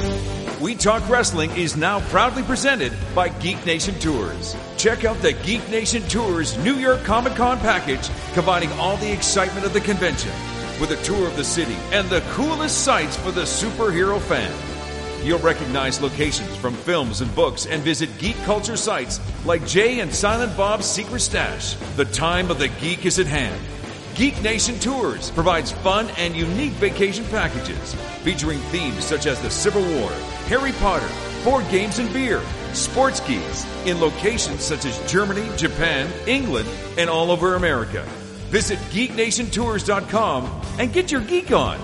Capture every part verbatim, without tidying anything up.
We Talk Wrestling is now proudly presented by Geek Nation Tours. Check out the Geek Nation Tours New York Comic Con package, combining all the excitement of the convention with a tour of the city and the coolest sights for the superhero fan. You'll recognize locations from films and books and visit geek culture sites like Jay and Silent Bob's Secret Stash. The time of the geek is at hand. Geek Nation Tours provides fun and unique vacation packages featuring themes such as the Civil War, Harry Potter, board games and beer, sports geeks in locations such as Germany, Japan, England, and all over America. Visit geek nation tours dot com and get your geek on.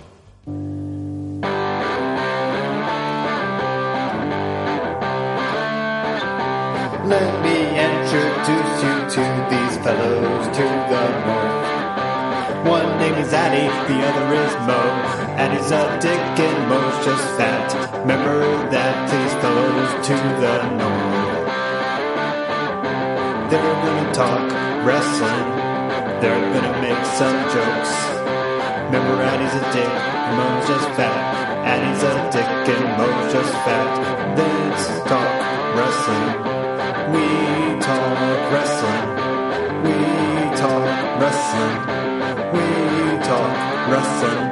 Let me introduce you to these fellows to the north. One name is Addy, the other is Mo. Addy's a dick and Mo's just fat. Remember that, these fellows to the north. They're gonna talk wrestling. They're gonna make some jokes. Remember Addy's a dick and Mo's just fat. Addy's a dick and Mo's just fat. Let's talk wrestling. We talk wrestling. We talk wrestling. We talk wrestling.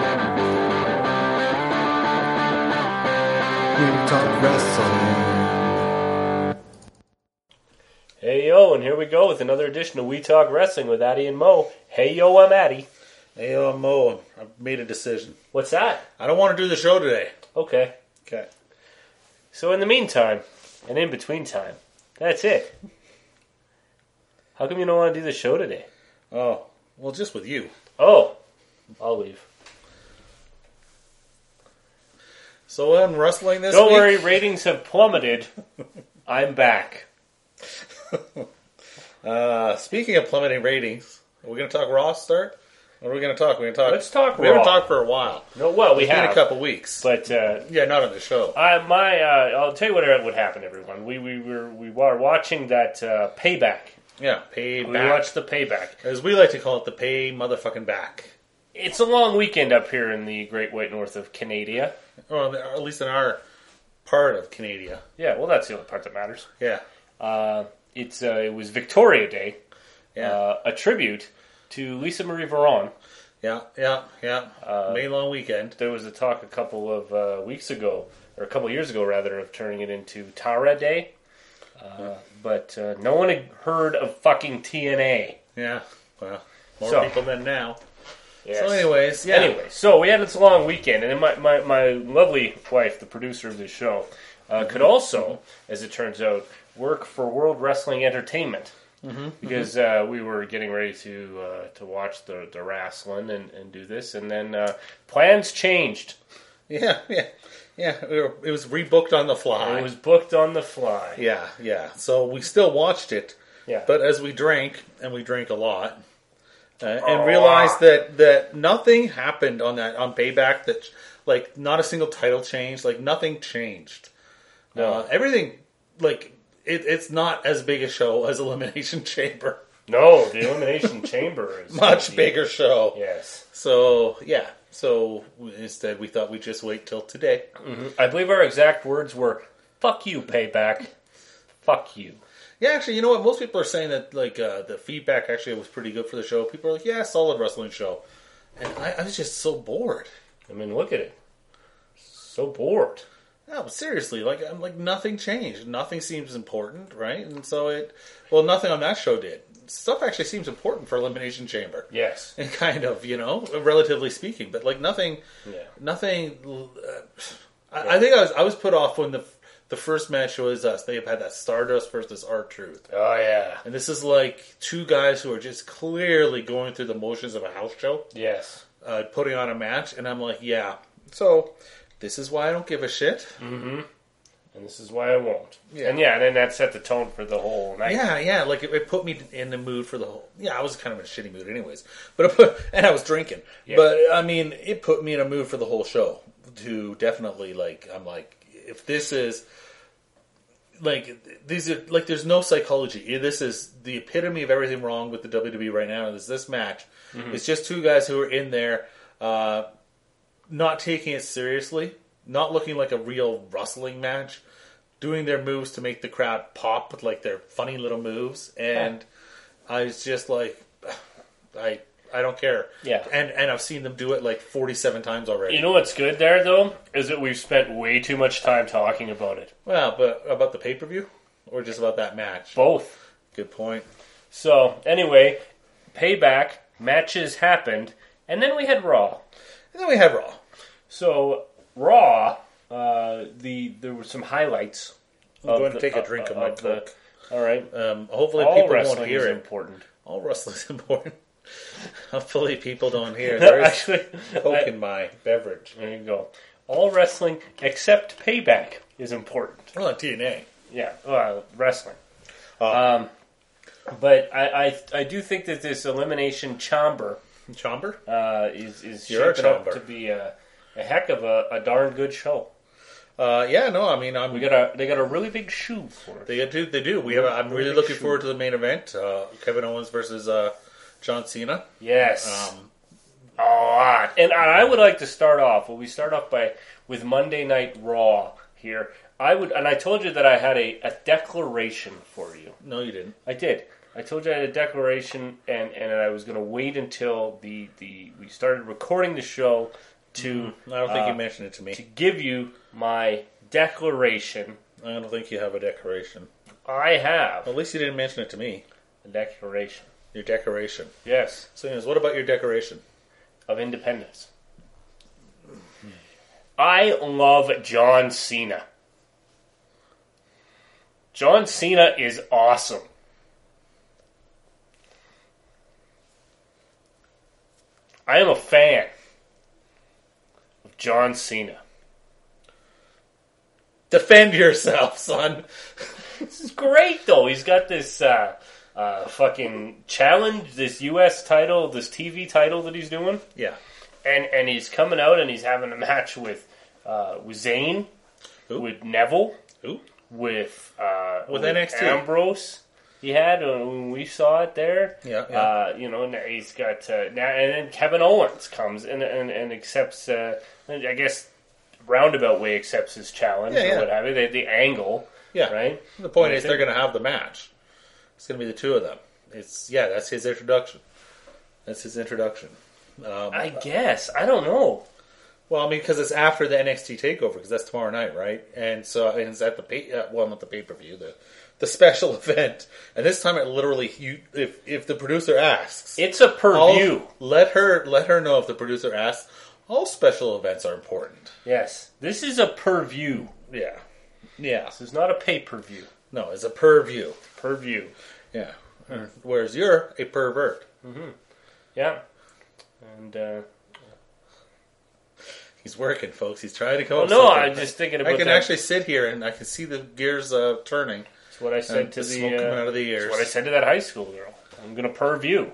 We talk wrestling. Hey yo, and here we go with another edition of We Talk Wrestling with Addy and Mo. Hey yo, I'm Addy. Hey yo, I'm Mo. I've made a decision. What's that? I don't want to do the show today. Okay. Okay. So in the meantime, and in between time, that's it. How come you don't want to do the show today? Oh, well, just with you. Oh, I'll leave. So I'm wrestling this Don't week. worry, ratings have plummeted. I'm back. uh, speaking of plummeting ratings, are we going to talk Raw start? What are we going to talk? We're going to talk. Let's talk We Raw. haven't talked for a while. No, well, we It's been have a couple weeks. but uh, Yeah, not on the show. I my uh, I'll tell you what what happened, everyone. We we were we were watching that uh, Payback. Yeah, pay We back. watched the Payback. As we like to call it, the pay motherfucking back. It's a long weekend up here in the Great White North of Canada. Or at least in our part of Canada. Yeah, well, that's the only part that matters. Yeah. Uh, it's uh, it was Victoria Day, Yeah. uh, a tribute to Lisa Marie Varon. Yeah, yeah, yeah. Uh, May long weekend. There was a talk a couple of uh, weeks ago, or a couple of years ago rather, of turning it into Tara Day. Uh, but uh, no one had heard of fucking T N A. Yeah. Well, more So. people than now. Yes. So anyways, yeah. Anyway, so we had this long weekend, and then my, my, my lovely wife, the producer of this show, uh, could also, as it turns out, work for World Wrestling Entertainment. Mm-hmm. Because uh, we were getting ready to uh, to watch the, the wrestling and, and do this, and then uh, plans changed. Yeah, yeah, yeah. We were, it was rebooked on the fly. It was booked on the fly. Yeah, yeah. So we still watched it, Yeah. but as we drank, and we drank a lot, uh, and Oh. realized that that nothing happened on that on Payback. That like not a single title changed. Like nothing changed. No. Uh, everything like it, it's not as big a show as Elimination Chamber. No, the Elimination Chamber is Much the- bigger show. Yes. So yeah. So instead, we thought we'd just wait till today. Mm-hmm. I believe our exact words were, "Fuck you, Payback. Fuck you." Yeah, actually, you know what? Most people are saying that like uh, the feedback actually was pretty good for the show. People are like, "Yeah, solid wrestling show," and I, I was just so bored. I mean, look at it. So bored. No, but seriously, like I'm like nothing changed. Nothing seems important, right? And so it, well, nothing on that show did. Stuff actually seems important for Elimination Chamber. Yes. And kind of, you know, relatively speaking, but like nothing, Yeah. nothing. Uh, I, I think I was I was put off when the the first match was us. They had that Stardust versus R-Truth. Oh, yeah. And this is like two guys who are just clearly going through the motions of a house show, Yes. uh, putting on a match, and I'm like, yeah. So this is why I don't give a shit. Mm-hmm. And this is why I won't. Yeah. And yeah, and then that set the tone for the whole night. Yeah, yeah. Like it, it put me in the mood for the whole. Yeah, I was kind of in a shitty mood, anyways. But it put, and I was drinking. Yeah. But I mean, it put me in a mood for the whole show. To definitely like, I'm like, if this is. Like these are like there's no psychology. This is the epitome of everything wrong with the W W E right now. Is this match? Mm-hmm. It's just two guys who are in there, uh, not taking it seriously, not looking like a real wrestling match, doing their moves to make the crowd pop with like their funny little moves, and I was just like, I I don't care. Yeah. And and I've seen them do it like forty-seven times already. You know what's good there, though, is that we've spent way too much time talking about it. Well, but about the pay-per-view? Or just about that match? Both. Good point. So, anyway, Payback, matches happened, and then we had Raw. And then we had Raw. So, Raw, uh, the there were some highlights. I'm going the, to take a drink of, of my the, Coke. All right. Um, hopefully All people wrestling won't hear is it. important. All wrestling is important. Hopefully people don't hear. There's Actually, Coke I- in my beverage. there you go. All wrestling except Payback is important. Well, on T N A. Yeah, well, wrestling. Uh, Um, but I, I I do think that this Elimination Chamber Chamber? uh, is is You're a shaping up chamber. to be a, a heck of a, a darn good show. Uh, yeah, no, I mean, I'm, We got a they got a really big shoe for us. they do. They do. We have. I'm really Really looking shoot. forward to the main event. Uh, Kevin Owens versus uh, John Cena. Yes, Um, a lot. And I would like to start off. Well, we start off by with Monday Night Raw here. I would, and I told you that I had a, a declaration for you. no, you didn't. I did. I told you I had a declaration, and, and I was going to wait until the, the we started recording the show to I don't think uh, you mentioned it to me. to give you my declaration. I don't think you have a decoration. I have At least you didn't mention it to me. a declaration. Your decoration. Yes, So, anyways, what about your decoration? of independence. I love John Cena. John Cena is awesome. I am a fan of John Cena. Defend yourself, son. This is great, though. He's got this uh, uh, fucking challenge, this U S title, this T V title that he's doing, Yeah. and and he's coming out and he's having a match with uh, with Zayn, Who? with Neville, Who? with uh, With N X T. Ambrose. He had uh, when we saw it there. Yeah, yeah. Uh, you know, and he's got uh, now, and then Kevin Owens comes and and, and accepts. Uh, I guess roundabout way accepts his challenge Yeah, or yeah. what have you. The, the angle, Yeah. right? The point I is, think- they're going to have the match. It's going to be the two of them. It's yeah, that's his introduction. That's his introduction. Um, I guess I don't know. well, I mean, because it's after the N X T takeover, because that's tomorrow night, right? And so and it's at the pay, uh, well, not the pay per view, the the special event. And this time, it literally, you if if the producer asks, It's a per all- view. let her let her know if the producer asks. All special events are important. Yes, this is a per view. Yeah, yeah. This is not a pay per view. No, it's a per view. Per view. Yeah. Whereas you're a pervert. Yeah. And uh, He's working, folks. He's trying to come well, up no, with something. I'm just thinking about I can that. actually sit here and I can see the gears uh, turning. That's what I said and to the the. smoke uh, coming out of the ears. That's what I said to that high school girl. I'm gonna per view.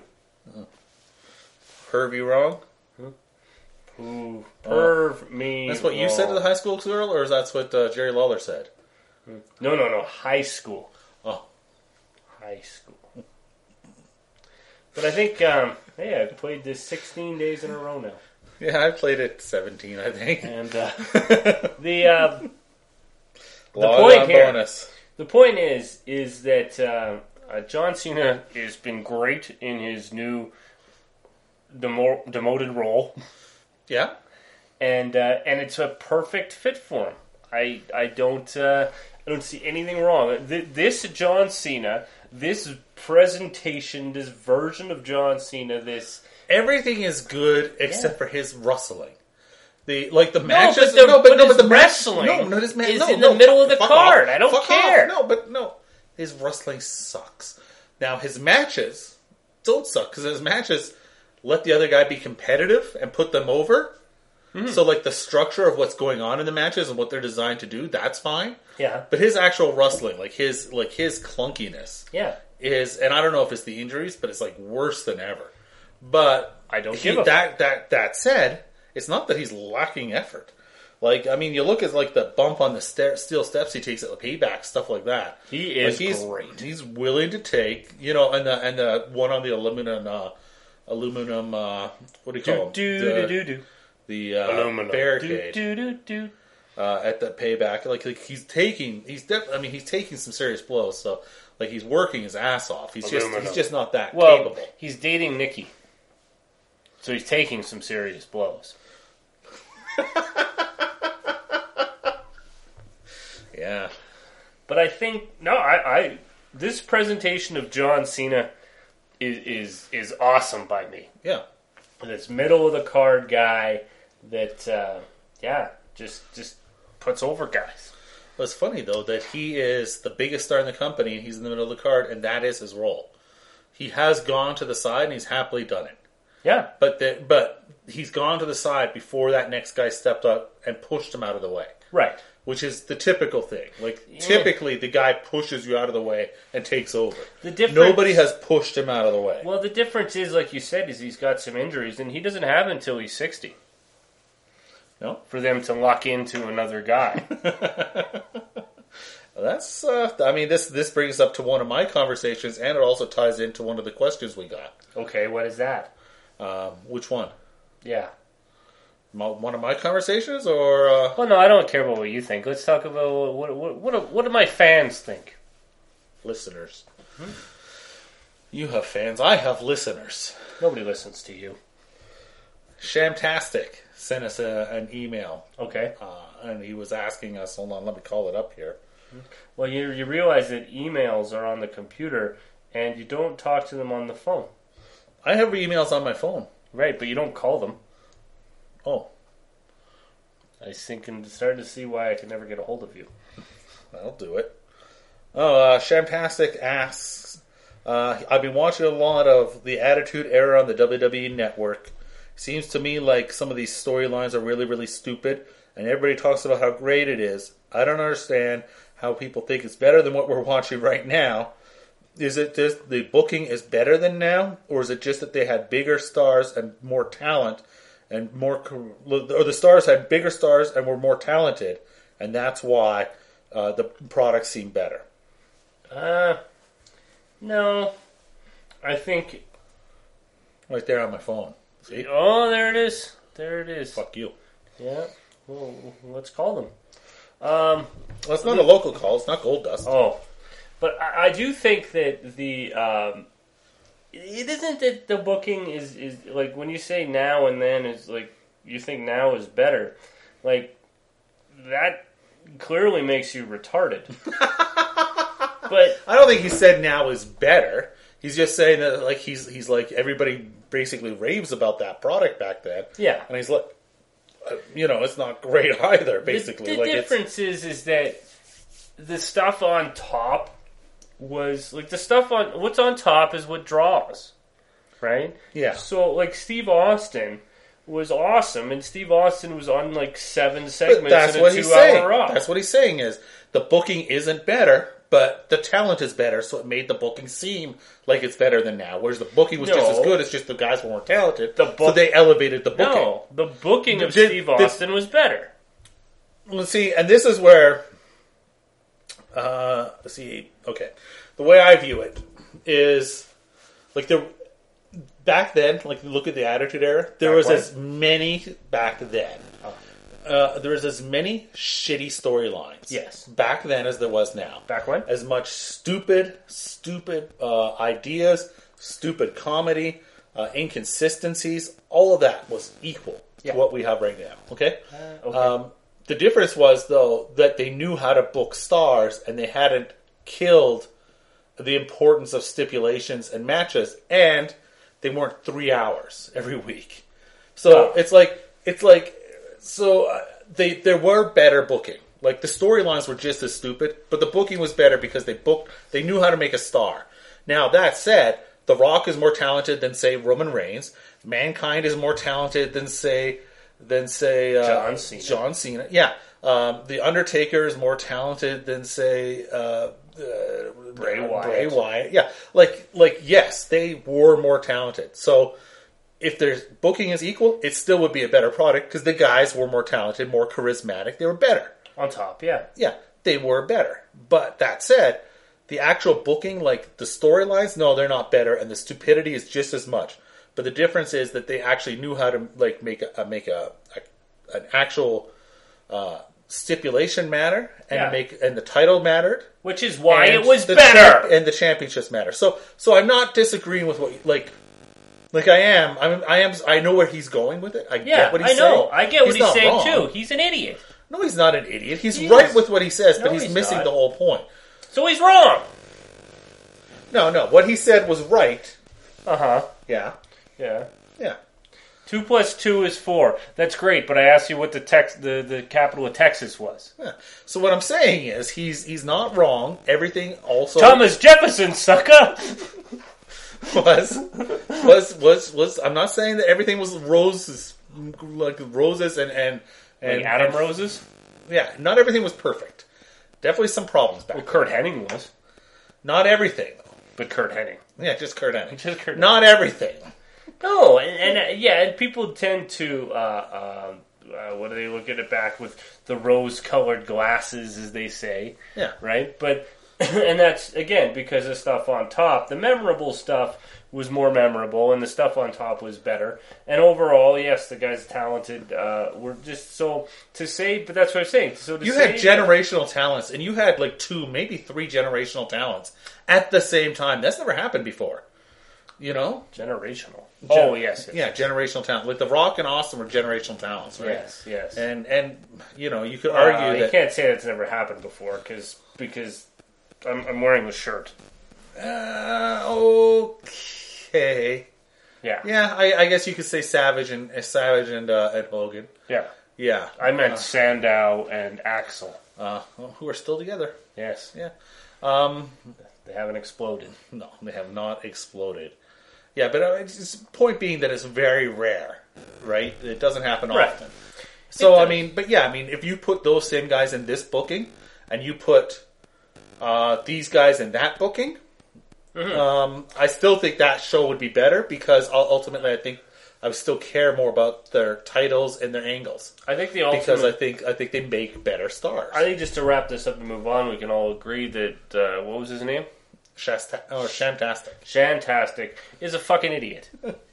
Perv you wrong? Ooh, perv me. That's what you said to the high school girl, or is that what uh, Jerry Lawler said? No, no, no. High school. Oh, High school. But I think, um, hey, I've played this sixteen days in a row now. yeah, I played it seventeen, I think. And uh, the uh, Log point on here- bonus. the point is, is that uh, uh, John Cena has been great in his new demo- demoted role. Yeah, and uh, and it's a perfect fit for him. I I don't uh, I don't see anything wrong. Th- This John Cena, this presentation, this version of John Cena, this everything is good except Yeah. for his rustling. The like the no, matches, but the, no, but no, his but the match- wrestling no, no, his ma- is no, in no, the middle of the fuck card. off. I don't Fuck care. off. No, but no, his wrestling sucks. Now his matches don't suck because his matches let the other guy be competitive and put them over. Mm-hmm. So like the structure of what's going on in the matches and what they're designed to do, that's fine. Yeah, But his actual wrestling, like his like his clunkiness, yeah. is, and I don't know if it's the injuries, but it's like worse than ever. But I don't he, give a that that that said, it's not that he's lacking effort. Like I mean, you look at like the bump on the stair, steel steps he takes at the payback, stuff like that. He is like, he's, great. He's willing to take, you know, and the and the one on the aluminum, uh, aluminum, uh, what do you call Do them? do the, do do do. The uh, Aluminum. barricade. Do do do do. uh, at the Payback. Like, like he's taking, he's def- I mean, he's taking some serious blows. So, like, he's working his ass off. He's just, Aluminum. he's just not that Well, capable. he's dating Nikki, so he's taking some serious blows. Yeah. But I think no, I, I this presentation of John Cena is is is awesome by me. Yeah. This middle of the card guy that uh, yeah just just puts over guys. Well, it's funny though that he is the biggest star in the company and he's in the middle of the card and that is his role. He has gone to the side and he's happily done it. Yeah, But the, but he's gone to the side before that next guy stepped up and pushed him out of the way. right. Which is the typical thing. Like, typically, the guy pushes you out of the way and takes over. The difference, Nobody has pushed him out of the way. Well, the difference is, like you said, is he's got some injuries, and he doesn't have until he's sixty. No? For them to lock into another guy. That's, uh, I mean, this this brings up to one of my conversations, and it also ties into one of the questions we got. Okay, what is that? Um, which one? Yeah. My, one of my conversations, or... Uh... Well, no, I don't care about what you think. Let's talk about what what what, do- what do my fans think? Listeners. Hmm? You have fans. I have listeners. Nobody listens to you. Shamtastic sent us a, an email, Okay. uh, and he was asking us, hold on, let me call it up here. Well, you you realize that emails are on the computer, and you don't talk to them on the phone, I have emails on my phone. right? But you don't call them. Oh, I was thinking, starting to see why I could never get a hold of you. that'll do it. Oh, uh, Shamtastic asks, uh, I've been watching a lot of the Attitude Era on the W W E Network. Seems to me like some of these storylines are really, really stupid, and everybody talks about how great it is. I don't understand how people think it's better than what we're watching right now. Is it just the booking is better than now, or is it just that they had bigger stars and more talent, and more, or the stars had bigger stars and were more talented, and that's why uh, the products seem better? Uh, no. I think... Right there on my phone. See? Oh, there it is. There it is. Fuck you. Yeah. Well, let's call them. Um, Well, it's not a local call. It's not Gold Dust. oh. But I, I do think that the... Um, it isn't that the booking is, is... Like, when you say now and then, is like... You think now is better. Like, that clearly makes you retarded. But... I don't think he said now is better. He's just saying that, like, he's he's like, everybody basically raves about that product back then. Yeah. And he's like, uh, you know, it's not great either, basically. The, the like difference is, is that the stuff on top was, like, the stuff on, what's on top is what draws, right? Yeah. So, like, Steve Austin was awesome, and Steve Austin was on, like, seven But segments that's in a what he's two-hour saying. Raw. That's what he's saying is, the booking isn't better, but the talent is better, so it made the booking seem like it's better than now. Whereas the booking was just No. as good, it's just the guys were more talented, The so book- they elevated the booking. No, the booking of Did- Steve did- Austin was better. Let's see, and this is where, uh, let's see, okay. The way I view it is, like, there, back then, like, look at the Attitude Era, there Back was when? as many, back then, uh, there was as many shitty storylines. Yes. Back then as there was now. Back when? As much stupid, stupid uh, ideas, stupid comedy, uh, inconsistencies, all of that was equal Yeah. to what we have right now. Okay? Uh, okay. Um, the difference was, though, that they knew how to book stars and they hadn't killed the importance of stipulations and matches, and they weren't three hours every week. So Oh. it's like it's like so uh, they there were better booking. Like, the storylines were just as stupid, but the booking was better because they booked they knew how to make a star. Now, that said, The Rock is more talented than, say, Roman Reigns. Mankind is more talented than, say, than say uh, John Cena. John Cena. Yeah. Um, the Undertaker is more talented than, say, uh, uh, Bray uh, Wyatt. Bray Wyatt. Yeah. Like, like, yes, they were more talented. So, if their booking is equal, it still would be a better product because the guys were more talented, more charismatic. They were better. On top, yeah. Yeah, they were better. But that said, the actual booking, like the storylines, no, they're not better, and the stupidity is just as much. But the difference is that they actually knew how to like make a make a, a an actual uh, stipulation matter and Yeah. to make and the title mattered. Which is why and it was the better. champ- and the championships matter. So, so I'm not disagreeing with what you- like, like I am. I'm, I am. I know where he's going with it. I Yeah, get what he's I know. saying. I get what he's, not saying wrong. too. He's an idiot. No, he's not an idiot. He's He right is. with what he says, but No, he's, he's missing not. the whole point. So he's wrong. No, no. What he said was right. Uh huh. Yeah, Yeah. yeah. Two plus two is four. That's great, but I asked you what the tex- the, the capital of Texas was. yeah. So what I'm saying is he's he's not wrong. Everything also Thomas Jefferson, sucker! was was was was. I'm not saying that everything was roses, like roses and and and Like Adam and- Roses? Yeah, not everything was perfect. Definitely some problems back. Well, then. Kurt Hennig was. Not everything. But Kurt Hennig. Yeah, just Kurt Hennig. Just Kurt Not everything. No, and, and uh, yeah, and people tend to, uh, um, uh, what do they look at it back with the rose-colored glasses, as they say, Yeah. right? But, and that's, again, because the stuff on top, the memorable stuff was more memorable, and the stuff on top was better. And overall, yes, the guy's talented. Uh, we're just, so, to say, but that's what I'm saying. So to You say had generational talents, and you had like two, maybe three generational talents at the same time. That's never happened before. You know? generational. Gen- oh, yes. yes. Yeah, generational talent. Like The Rock and Austin were generational talents, right? Yes, yes. And, and you know, you could Uh, argue you that... can't say that's never happened before, cause, because I'm, I'm wearing the shirt. Uh, okay. Yeah. Yeah, I, I guess you could say Savage and uh, Savage and uh, Ed Hogan. Yeah. Yeah. I meant Sandow and Axel. Uh, well, who are still together. Yes. Yeah. Um, They haven't exploded. no, they have not exploded. Yeah, but uh, it's, it's point being that it's very rare, right? It doesn't happen Right. often. So, It I does. mean, but yeah, I mean, if you put those same guys in this booking, and you put uh, these guys in that booking, Mm-hmm. um, I still think that show would be better because ul- ultimately I think I would still care more about their titles and their angles. I think the ultimate... Because I think I think they make better stars. I think just to wrap this up and move on, we can all agree that, uh, what was his name? Shasta- or Shantastic. Shantastic is a fucking idiot.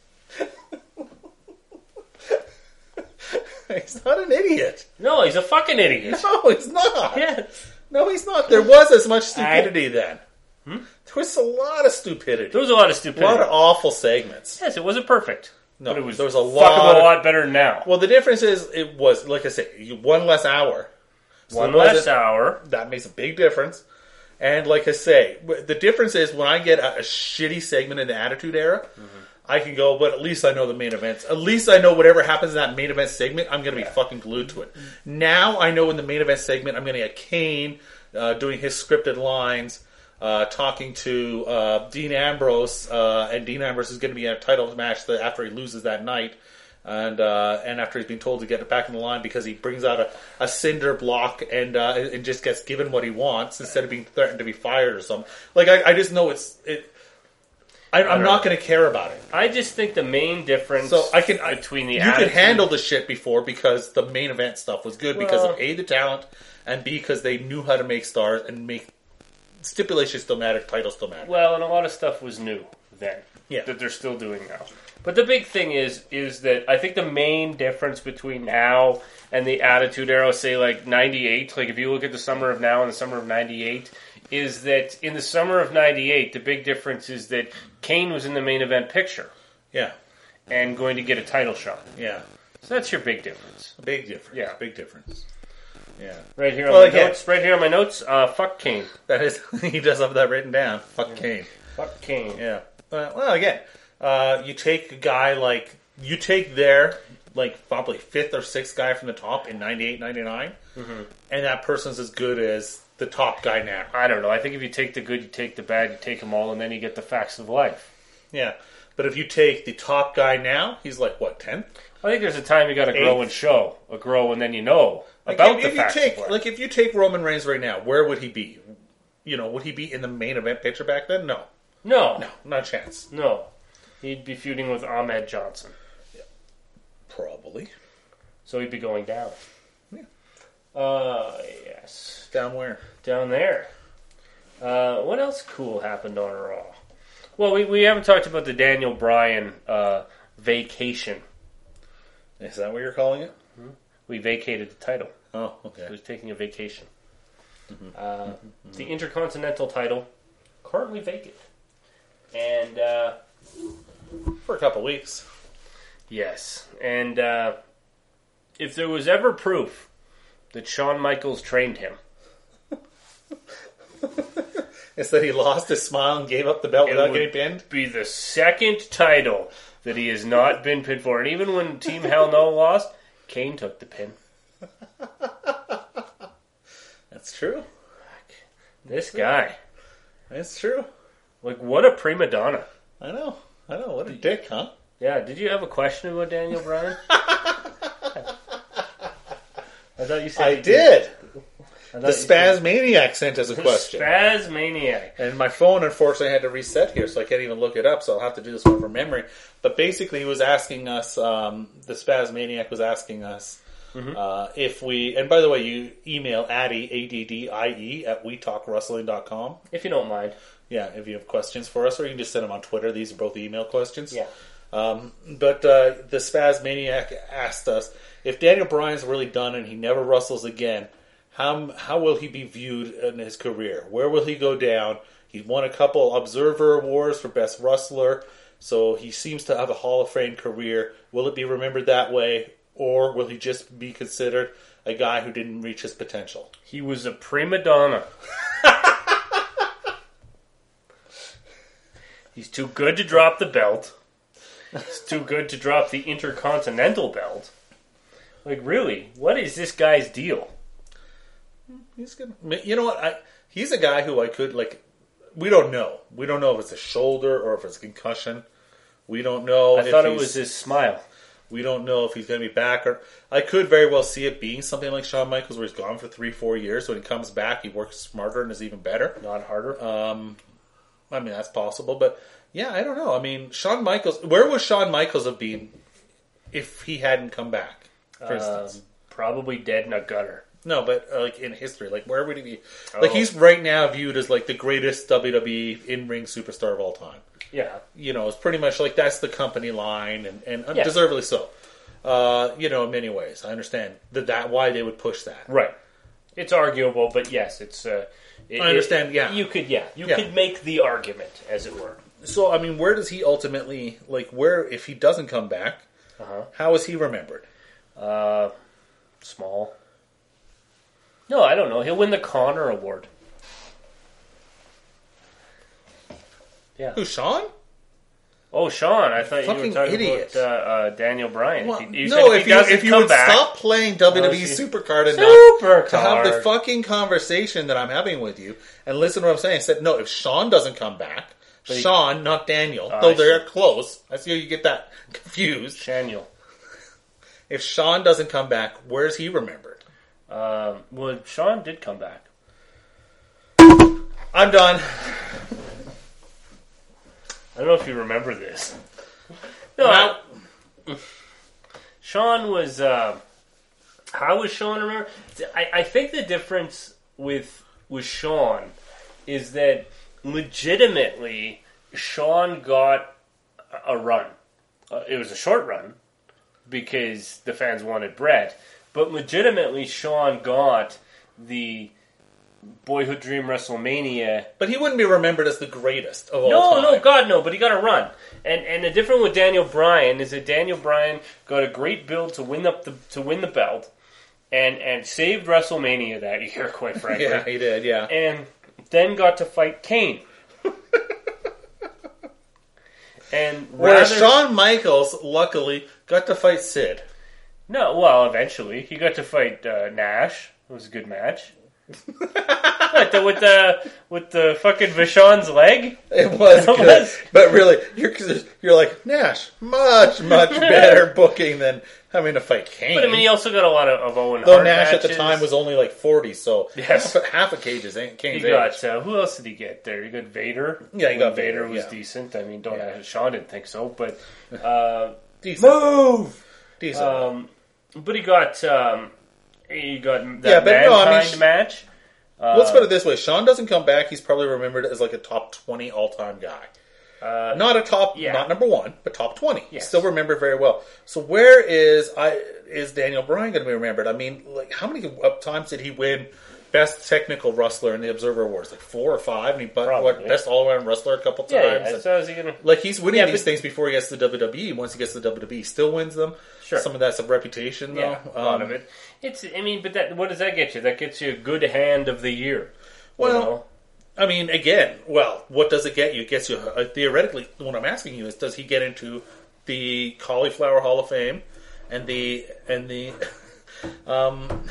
He's not an idiot. No, he's a fucking idiot. No, he's not. Yes. No, he's not. There was as much stupidity then. There was a lot of stupidity. There was a lot of A stupidity. lot of awful segments. Yes, it wasn't perfect. No, but it was, there was a fucking lot a of- lot better now. Well, the difference is it was, like I said, you- one less hour. So One it wasn't- less hour. That makes a big difference. And like I say, w- the difference is when I get a, a shitty segment in the Attitude Era, I can go, but at least I know the main events. At least I know whatever happens in that main event segment, I'm going to be fucking glued to it. Now I know in the main event segment, I'm going to get Kane uh, doing his scripted lines, uh, talking to uh, Dean Ambrose, uh, and Dean Ambrose is going to be in a title match that after he loses that night. And uh, and after he's been told to get back in the line because he brings out a, a cinder block and uh, and just gets given what he wants instead of being threatened to be fired or something. Like I, I just know it's it. I, I'm don't not know. going to care about it. I just think the main difference So I can I- between the you attitude... could handle the shit before because the main event stuff was good because Well- of A, the talent, and B, because they knew how to make stars and make stipulations still matter, titles still matter. Well, and a lot of stuff was new then. Yeah. That they're still doing now. But the big thing is, is that I think the main difference between now and the Attitude Era, say like ninety-eight, like if you look at the summer of now and the summer of ninety-eight, is that in the summer of ninety-eight, the big difference is that Kane was in the main event picture Yeah, and going to get a title shot. yeah, So that's your big difference. a big difference. Yeah. big difference. Yeah, Right here on Well, my again- notes. Right here on my notes. Uh, fuck Kane. that is he does have that written down. Fuck Kane. Fuck Kane. Yeah. Uh, well, again, uh, you take a guy like you take their like probably fifth or sixth guy from the top in ninety-eight, ninety-nine, Mm-hmm. and that person's as good as the top guy now. I don't know. I think if you take the good, you take the bad, you take them all, and then you get the facts of life. Yeah. But if you take the top guy now, he's like what, tenth? I think there's a time you got to grow Eighth. and show. A grow and then you know Like about if, the if you facts take of life. like if you take Roman Reigns right now, where would he be? You know, would he be in the main event picture back then? No, no, no, not a chance. no. He'd be feuding with Ahmed Johnson, Probably so he'd be going down. Yeah. Uh, yes, down where? down there. Uh, what else cool happened on Raw? Well, we we haven't talked about the Daniel Bryan uh, vacation. Is that what you're calling it? We vacated the title. Oh, okay. He was taking a vacation. Mm-hmm. Uh, Mm-hmm. The Intercontinental title, currently vacant. And, uh, For a couple weeks. yes. And uh, if there was ever proof that Shawn Michaels trained him, It's that he lost his smile and gave up the belt it without would getting pinned. be the second title that he has not been pinned for. And even when Team Hell No lost, Kane took the pin. That's true. This guy. That's true. Like, what a prima donna. I know. I know. What a dick, huh? Yeah, did you have a question about Daniel Bryan? I thought you said I you did. I thought The you said- Spazmaniac sent us a question. Spazmaniac. And my phone, unfortunately, had to reset here, so I can't even look it up, so I'll have to do this one from memory. But basically, he was asking us, um, the Spazmaniac was asking us Mm-hmm. uh, if we, and by the way, you email Addie, A D D I E, at we talk wrestling dot com. If you don't mind. Yeah, if you have questions for us, or you can just send them on Twitter. These are both email questions. Yeah. Um, but uh, the Spazmaniac asked us, if Daniel Bryan's really done and he never wrestles again, how how will he be viewed in his career? Where will he go down? He won a couple Observer Awards for Best Wrestler, so he seems to have a Hall of Fame career. Will it be remembered that way, or will he just be considered a guy who didn't reach his potential? He was a prima donna. He's too good to drop the belt. He's too good to drop the Intercontinental belt. Like, really, what is this guy's deal? He's good. You know what? I, he's a guy who I could, like, we don't know. We don't know if it's a shoulder or if it's a concussion. We don't know. I if thought it he's- was his smile. We don't know if he's going to be back, or I could very well see it being something like Shawn Michaels, where he's gone for three, four years. So when he comes back, he works smarter and is even better. Not harder. Um, I mean, that's possible, but yeah, I don't know. I mean, Shawn Michaels, where would Shawn Michaels have been if he hadn't come back? For instance, Um, probably dead in a gutter. no, but uh, like in history, like where would he be? Like Oh. he's right now viewed as like the greatest W W E in-ring superstar of all time. Yeah. You know, it's pretty much like that's the company line, and, and Yeah. deservedly so. Uh, you know, in many ways, I understand that, that why they would push that. Right. It's arguable, but yes, it's... Uh, it, I understand, it- yeah. You could, yeah. You Yeah. could make the argument, as it were. So, I mean, where does he ultimately, like, where, if he doesn't come back, Uh-huh. how is he remembered? Uh, small. No, I don't know. He'll win the Connor Award. Yeah. Who, Sean? Oh, Sean, I thought you Fucking were talking idiot. about uh, uh, Daniel Bryan. Well, If he, you no, said if if he you, doesn't if you come would back, stop playing W W E Oh, see. Supercard enough Supercard. to have the fucking conversation that I'm having with you and listen to what I'm saying. I said, no, if Sean doesn't come back, But he- Sean, not Daniel, Oh, though I they're see. close. I see how you get that confused. Shaniel. If Sean doesn't come back, where's he remembered? Um, well, Sean did come back. I'm done. I don't know if you remember this. No, Well- I- Sean was. Uh, how was Sean remembered? I, I think the difference with with Sean is that legitimately Sean got a run. Uh, it was a short run because the fans wanted Brett, but legitimately Sean got the Boyhood Dream WrestleMania. But he wouldn't be remembered as the greatest of all No, time. no, God, no. But he got a run, and and the difference with Daniel Bryan is that Daniel Bryan got a great build to win up the to win the belt, and and saved WrestleMania that year, quite frankly. Yeah, he did, yeah. And then got to fight Kane. and Whereas rather, Shawn Michaels, luckily, got to fight Sid. no, well, eventually he got to fight uh, Nash. It was a good match. What, the, with the with the fucking Vachon's leg? It was It good, was. but really, you're you're like Nash, much much better booking than having to fight Kane. But I mean, he also got a lot of, of Owen Though Hart Nash matches. at the time was only like forty, so Yes. half, a- half a cage is ain't Kane's He got age. uh, who else did he get there? He got Vader. Yeah, he When got Vader. Vader, was yeah. decent. I mean, don't Yeah. ask, Sean didn't think so, but uh, Decent, move. decent. Um, but he got um, he got that Yeah, but no, I mean, Mankind sh- match. Uh, Let's put it this way: Sean doesn't come back. He's probably remembered as like a top twenty all time guy. Uh, not a top, yeah. not number one, but top twenty. Yes. Still remember very well. So where is I is Daniel Bryan going to be remembered? I mean, like how many times did he win Best Technical Wrestler in the Observer Awards? Like four or five, and he but what Best All Around Wrestler a couple yeah, times. yeah. And, So is he gonna? like he's winning Yeah, these but- things before he gets to the W W E. Once he gets to the W W E, he still wins them. Sure. Some of that's a reputation, though. Yeah, a lot Um, of it. It's. I mean, but that. What does that get you? That gets you a good hand of the year. Well, you know? I mean, again, well, what does it get you? It gets you, uh, theoretically, what I'm asking you is, does he get into the Cauliflower Hall of Fame and the, and the, um,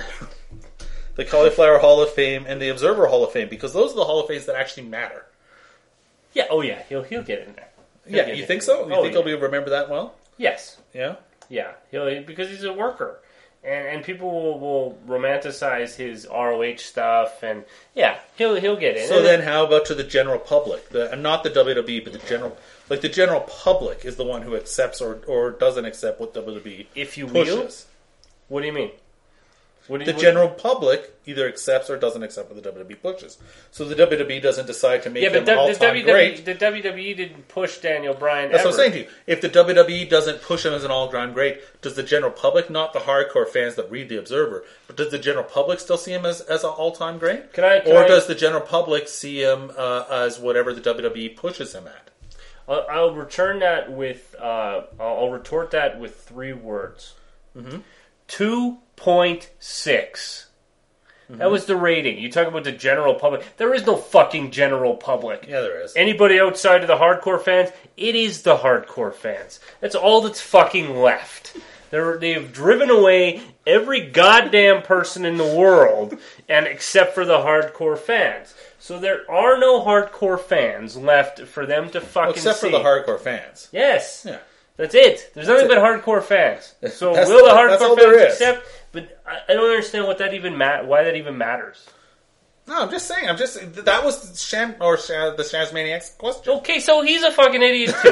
the Cauliflower Hall of Fame and the Observer Hall of Fame? Because those are the Hall of Fames that actually matter. Yeah. Oh yeah. He'll he'll get in there. He'll Yeah, get you in think there. so? You Oh, think yeah. he'll be remembered that well? Yes. Yeah? Yeah. He'll because he's a worker. And, and people will, will romanticize his R O H stuff, and yeah, he'll he'll get in. So And then how about to the general public? The, and not the W W E, but the general, like the general public is the one who accepts or, or doesn't accept what W W E if you pushes. will, what do you mean? What do The you, what- general public either accepts or doesn't accept what the W W E pushes. So the W W E doesn't decide to make Yeah, him but all the, the, time W W E, great. the W W E didn't push Daniel Bryan. That's ever. what I'm saying to you. If the W W E doesn't push him as an all-time great, does the general public, not the hardcore fans that read the Observer, but does the general public still see him as, as an all-time great? Can I- can or I- does the general public see him uh, as whatever the W W E pushes him at? I'll, I'll return that with. Uh, I'll, I'll retort that with three words. Mm-hmm. Two point six. That was the rating. You talk about the general public. There is no fucking general public. Yeah, there is. Anybody outside of the hardcore fans, it is the hardcore fans. That's all that's fucking left. They're, they've driven away every goddamn person in the world, and except for the hardcore fans. So there are no hardcore fans left for them to fucking Except see. for the hardcore fans. Yes. Yeah. That's it. There's nothing That's but hardcore fans. So That's will the all- that's all hardcore there fans is. accept? But I, I don't understand what that even ma- why that even matters. No, I'm just saying. I'm just that was Sham or Shaz, the Shazmaniac's question. Okay, so he's a fucking idiot too.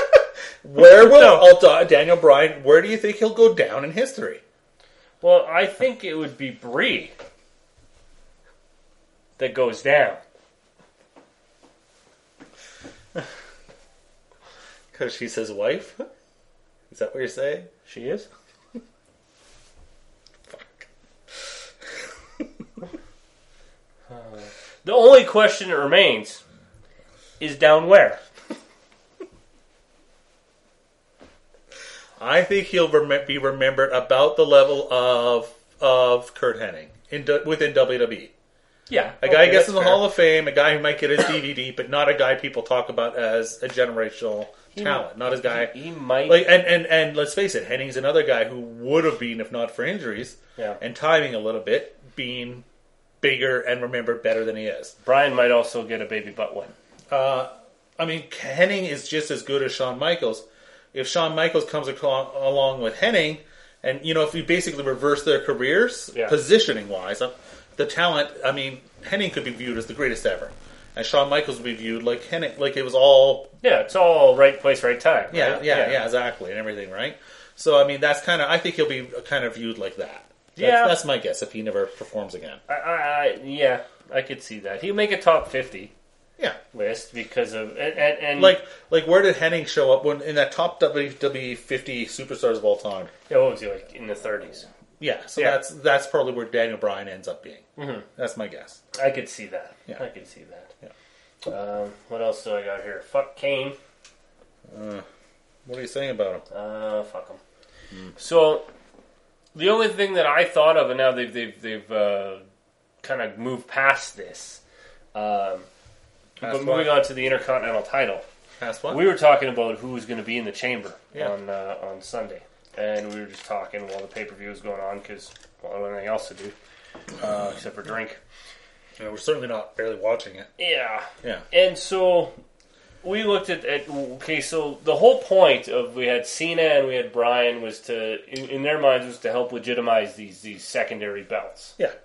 Where will No. Alta, Daniel Bryan? Where do you think he'll go down in history? Well, I think it would be Brie that goes down. Because she's his wife? Is that what you're saying? She is. Fuck. The only question that remains is down where. I think he'll rem- be remembered about the level of of Kurt Hennig in within W W E. Yeah, A guy gets in the Hall of Fame, a guy who might get his D V D, but not a guy people talk about as a generational talent. Not as guy. He, he might. Like and, and, and let's face it, Henning's another guy who would have been, if not for injuries Yeah. and timing a little bit, being bigger and remembered better than he is. Brian might also get a baby butt one. Uh, I mean, Hennig is just as good as Shawn Michaels. If Shawn Michaels comes along, along with Hennig, and you know, if you basically reverse their careers, Yeah. positioning wise, uh, the talent. I mean, Hennig could be viewed as the greatest ever, and Shawn Michaels would be viewed like Hennig, like it was all Yeah, it's all right place, right time. yeah, right? yeah, yeah, exactly, and everything, right? So I mean, that's kind of. I think he'll be kind of viewed like that. That's, Yeah. that's my guess. If he never performs again, I, I, I, yeah, I could see that. He'll make a top fifty yeah. list because of and, and, and Like, like where did Hennig show up when in that top W W E fifty superstars of all time? yeah, what was he like in the thirties? Yeah, so Yeah. that's that's probably where Daniel Bryan ends up being. Mm-hmm. That's my guess. I could see that. Yeah. I could see that. Um, what else do I got here? Fuck Kane. Uh, what are you saying about him? Uh, fuck him. So the only thing that I thought of, and now they've they've they've uh, kind of moved past this. Um, Past but moving what? on to the Intercontinental title, Past what? we were talking about who was going to be in the chamber Yeah. on uh, on Sunday, and we were just talking while the pay per view was going on because well, I don't have anything else to do uh, except for drink. Yeah, we're certainly not barely watching it. Yeah, Yeah. and so we looked at, at okay, so the whole point of we had Cena and we had Bryan was to in, in their minds was to help legitimize these these secondary belts, Yeah.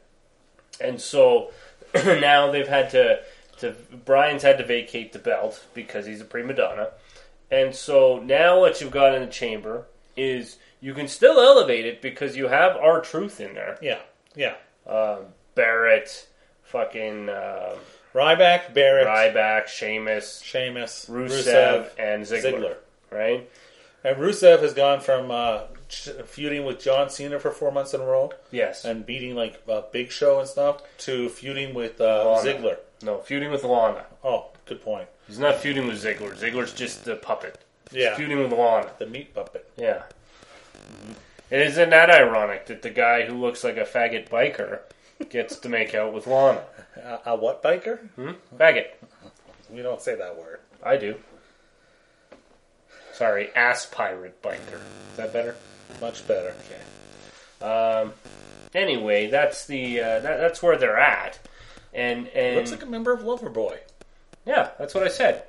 and so now they've had to to Bryan's had to vacate the belt because he's a prima donna, and so now what you've got in the chamber is you can still elevate it because you have R-Truth in there, Yeah. Yeah. um, Barrett, fucking uh, Ryback, Barrett, Ryback, Sheamus, Sheamus, Rusev, Rusev, and Ziggler, Ziggler. right? And Rusev has gone from uh, feuding with John Cena for four months in a row Yes. and beating like uh, Big Show and stuff to feuding with uh, Lana. Ziggler. No, feuding with Lana. Oh, good point. He's not feuding with Ziggler. Ziggler's just the puppet. He's Yeah. feuding with Lana. The meat puppet. Yeah. And isn't that ironic that the guy who looks like a faggot biker gets to make out with Lana? Uh, a what biker? Hmm? Faggot. We don't say that word. I do. Sorry, ass pirate biker. Is that better? Much better. Um. Anyway, that's the uh, that, that's where they're at, and and Looks like a member of Loverboy. yeah, that's what I said.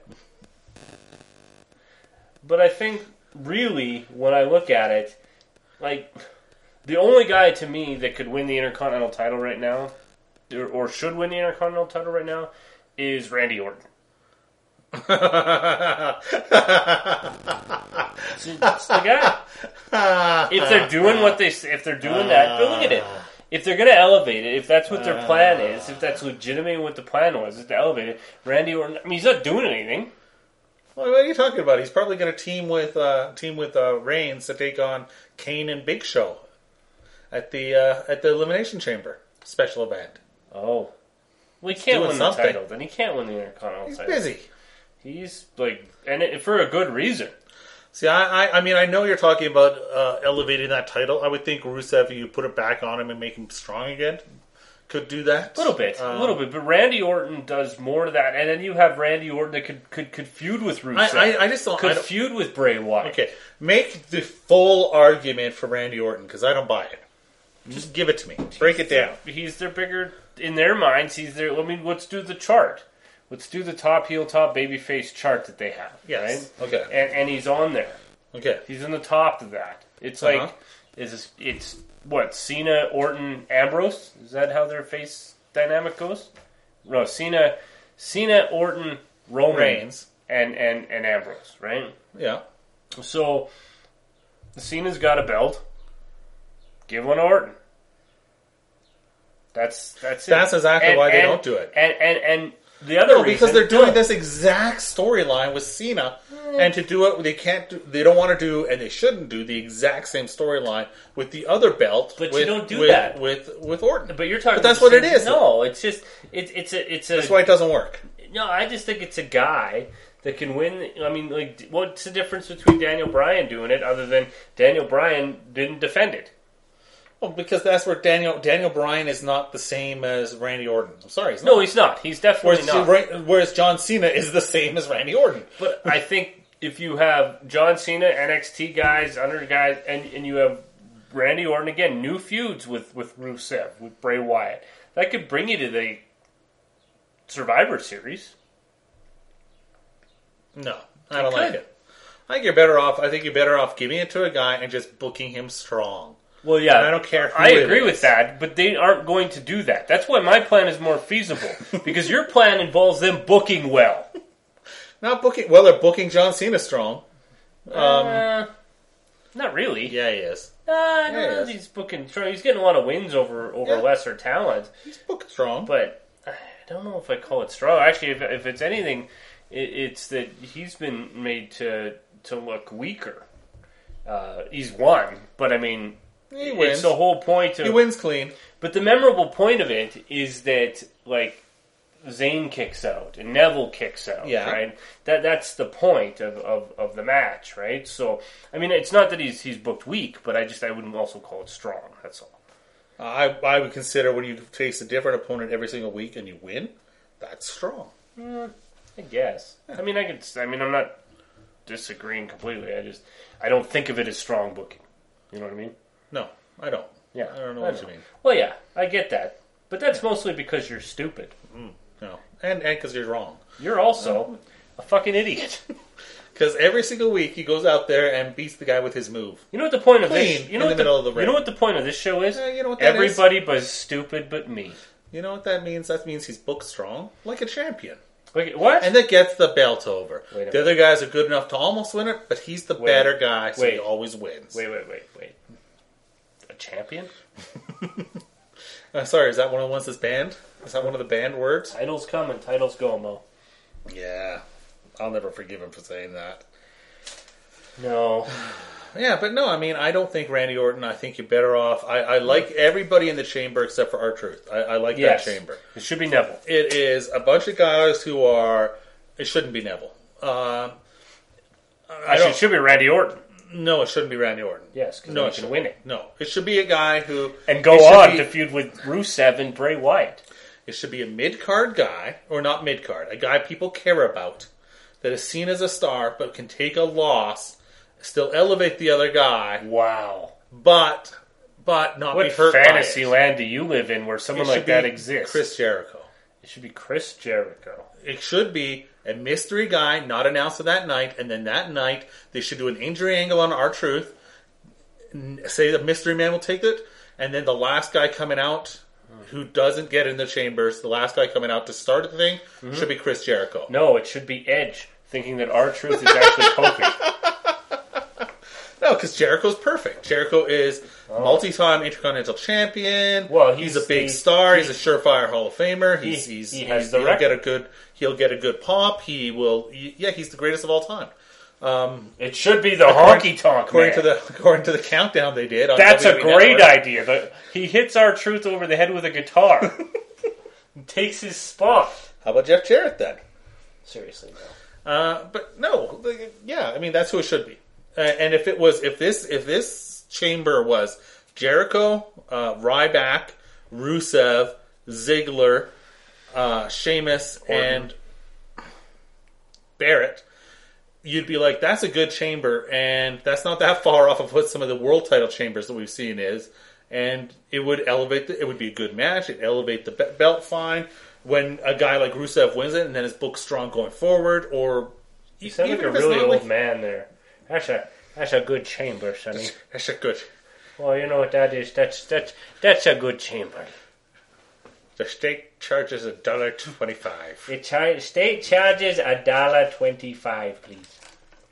But I think really, when I look at it, like the only guy to me that could win the Intercontinental title right now, or, or should win the Intercontinental title right now, is Randy Orton. It's, it's the guy. If they're doing what they, if they're doing that, but look at it. If they're going to elevate it, if that's what their plan is, if that's legitimately what the plan was, is to elevate it, Randy Orton. I mean, he's not doing anything. Well, what are you talking about? He's probably going to team with uh, team with uh, Reigns to take on Kane and Big Show at the uh, at the Elimination Chamber special event. Oh, well, he can't doing win something. the title. Then he can't win the Intercontinental He's title. busy. He's like, and it, for a good reason. See, I, I, I mean, I know you're talking about uh, elevating that title. I would think Rusev, if you put it back on him and make him strong again, could do that. A little bit, Um, a little bit. But Randy Orton does more to that, and then you have Randy Orton that could could, could feud with Rusev. I, I, I just don't. could I don't feud with Bray Wyatt. okay, make the full argument for Randy Orton because I don't buy it. Just give it to me. Break it down. He's their bigger in their minds. He's their. I mean, let's do the chart. Let's do the top heel, top babyface chart that they have. Yes. Right? Okay. And and he's on there. Okay. He's in the top of that. It's Uh-huh. like is it's what Cena, Orton, Ambrose. Is that how their face dynamic goes? No, Cena, Cena, Orton, Roman, Reigns. and and and Ambrose. Right. Yeah. So Cena's got a belt. Give one to Orton. That's that's it. That's exactly And- why they and- don't do it. And and and the other No, reason, because they're doing no. this exact storyline with Cena, and to do it, they can't. Do, they don't want to do, and they shouldn't do the exact same storyline with the other belt. But you with, don't do with, that. with with Orton. But you're talking. But that's about what the it same- is, No, it's just it's it's a it's a. That's why it doesn't work. No, I just think it's a guy that can win. I mean, like, what's the difference between Daniel Bryan doing it, other than Daniel Bryan didn't defend it? Well, because that's where Daniel Daniel Bryan is not the same as Randy Orton. I'm sorry, he's No, not. he's not. He's definitely Whereas, not. whereas John Cena is the same as Randy Orton. But I think if you have John Cena, N X T guys, under guys, and, and you have Randy Orton again, new feuds with, with Rusev, with Bray Wyatt, that could bring you to the Survivor Series. No, I don't It like could. it. I think you're better off. I think you're better off giving it to a guy and just booking him strong. Well, yeah, And I don't care who I it agree is. with that, but they aren't going to do that. That's why my plan is more feasible because your plan involves them booking well. Not booking. Well, they're booking John Cena strong. Um, uh, not really. yeah, he is. Uh, I don't Yeah, know. he is. He's booking. He's getting a lot of wins over over Yeah. lesser talent, He's booked strong. but I don't know if I call it strong. Actually, if, if it's anything, it, it's that he's been made to to look weaker. Uh, he's won, but I mean. He wins. It's the whole point of He wins clean. But the memorable point of it is that, like, Zayn kicks out and Neville kicks out, Yeah. right? That that's the point of, of, of the match, right? So, I mean, it's not that he's he's booked weak, but I just I wouldn't also call it strong. That's all. I I would consider when you face a different opponent every single week and you win, that's strong. I guess. I mean, I could. I mean, I'm not disagreeing completely. I just I don't think of it as strong booking. You know what I mean? No, I don't. Yeah, I don't know what you mean. Well, yeah, I get that, but that's mostly because you're stupid. No, and and because you're wrong. You're also a fucking idiot. Because every single week he goes out there and beats the guy with his move. You know what the point of Clean this? You know in what the middle of the You ring. know what the point of this show is? Yeah, you know what that is? Everybody but stupid but me. You know what that means? That means he's booked strong, like a champion. Wait, what? And that gets the belt over. Wait a The other guys are good enough to almost win it, but he's the Wait. better guy, so Wait. he always wins. wait, wait, wait, wait. A champion? Uh, sorry, is that one of the ones that's banned? Is that one of the banned words? Titles come and titles go, Mo. Yeah. I'll never forgive him for saying that. No. Yeah, but no, I mean, I don't think Randy Orton. I think you're better off. I, I like everybody in the chamber except for R-Truth. I, I like Yes. that chamber. It should be Neville. It is a bunch of guys who are... It shouldn't be Neville. Um, I Actually, don't, it should be Randy Orton. no, it shouldn't be Randy Orton. Yes, because No, no, it he can should- win it. No, it should be a guy who... And go it should on be- to feud with Rusev and Bray Wyatt. It should be a mid-card guy, or not mid-card, a guy people care about, that is seen as a star, but can take a loss, still elevate the other guy, Wow. but but not What be hurt fantasy by it. land do you live in where someone It like should that be exists? Chris Jericho. It should be Chris Jericho. It should be a mystery guy, not announced for that night, and then that night they should do an injury angle on R-Truth, n- say the mystery man will take it, and then the last guy coming out who doesn't get in the chambers, the last guy coming out to start the thing, Mm-hmm. should be Chris Jericho. No, it should be Edge, thinking that R-Truth is actually Kofi. No, because Jericho's perfect. Jericho is multi-time Intercontinental Champion. Well, he's, he's a big the- star. he- he's a surefire Hall of Famer. He- He's, he's, he has he's- the he'll record. get a good. He'll get a good pop. He will. Yeah, he's the greatest of all time. It should be the honky tonk According man. to the according to the countdown they did. On That's a W W E great Network. idea. The, he hits R-Truth over the head with a guitar. And takes his spot. How about Jeff Jarrett then? Seriously, no. Uh, but no, the- yeah, I mean that's who it should be. Uh, and if it was, if this, if this chamber was Jericho, uh, Ryback, Rusev, Ziggler, uh, Sheamus, and Barrett, you'd be like, that's a good chamber, and that's not that far off of what some of the world title chambers that we've seen is. And it would elevate. The, it would be a good match. It'd elevate the be- belt fine when a guy like Rusev wins it, and then is booked strong going forward. Or You sound like even a if it's really not old like- man there. That's a that's a good chamber, Sonny. That's a good. Well, you know what that is? That's that's that's a good chamber. The state charges a dollar twenty-five. The chi- state charges a dollar twenty-five, please.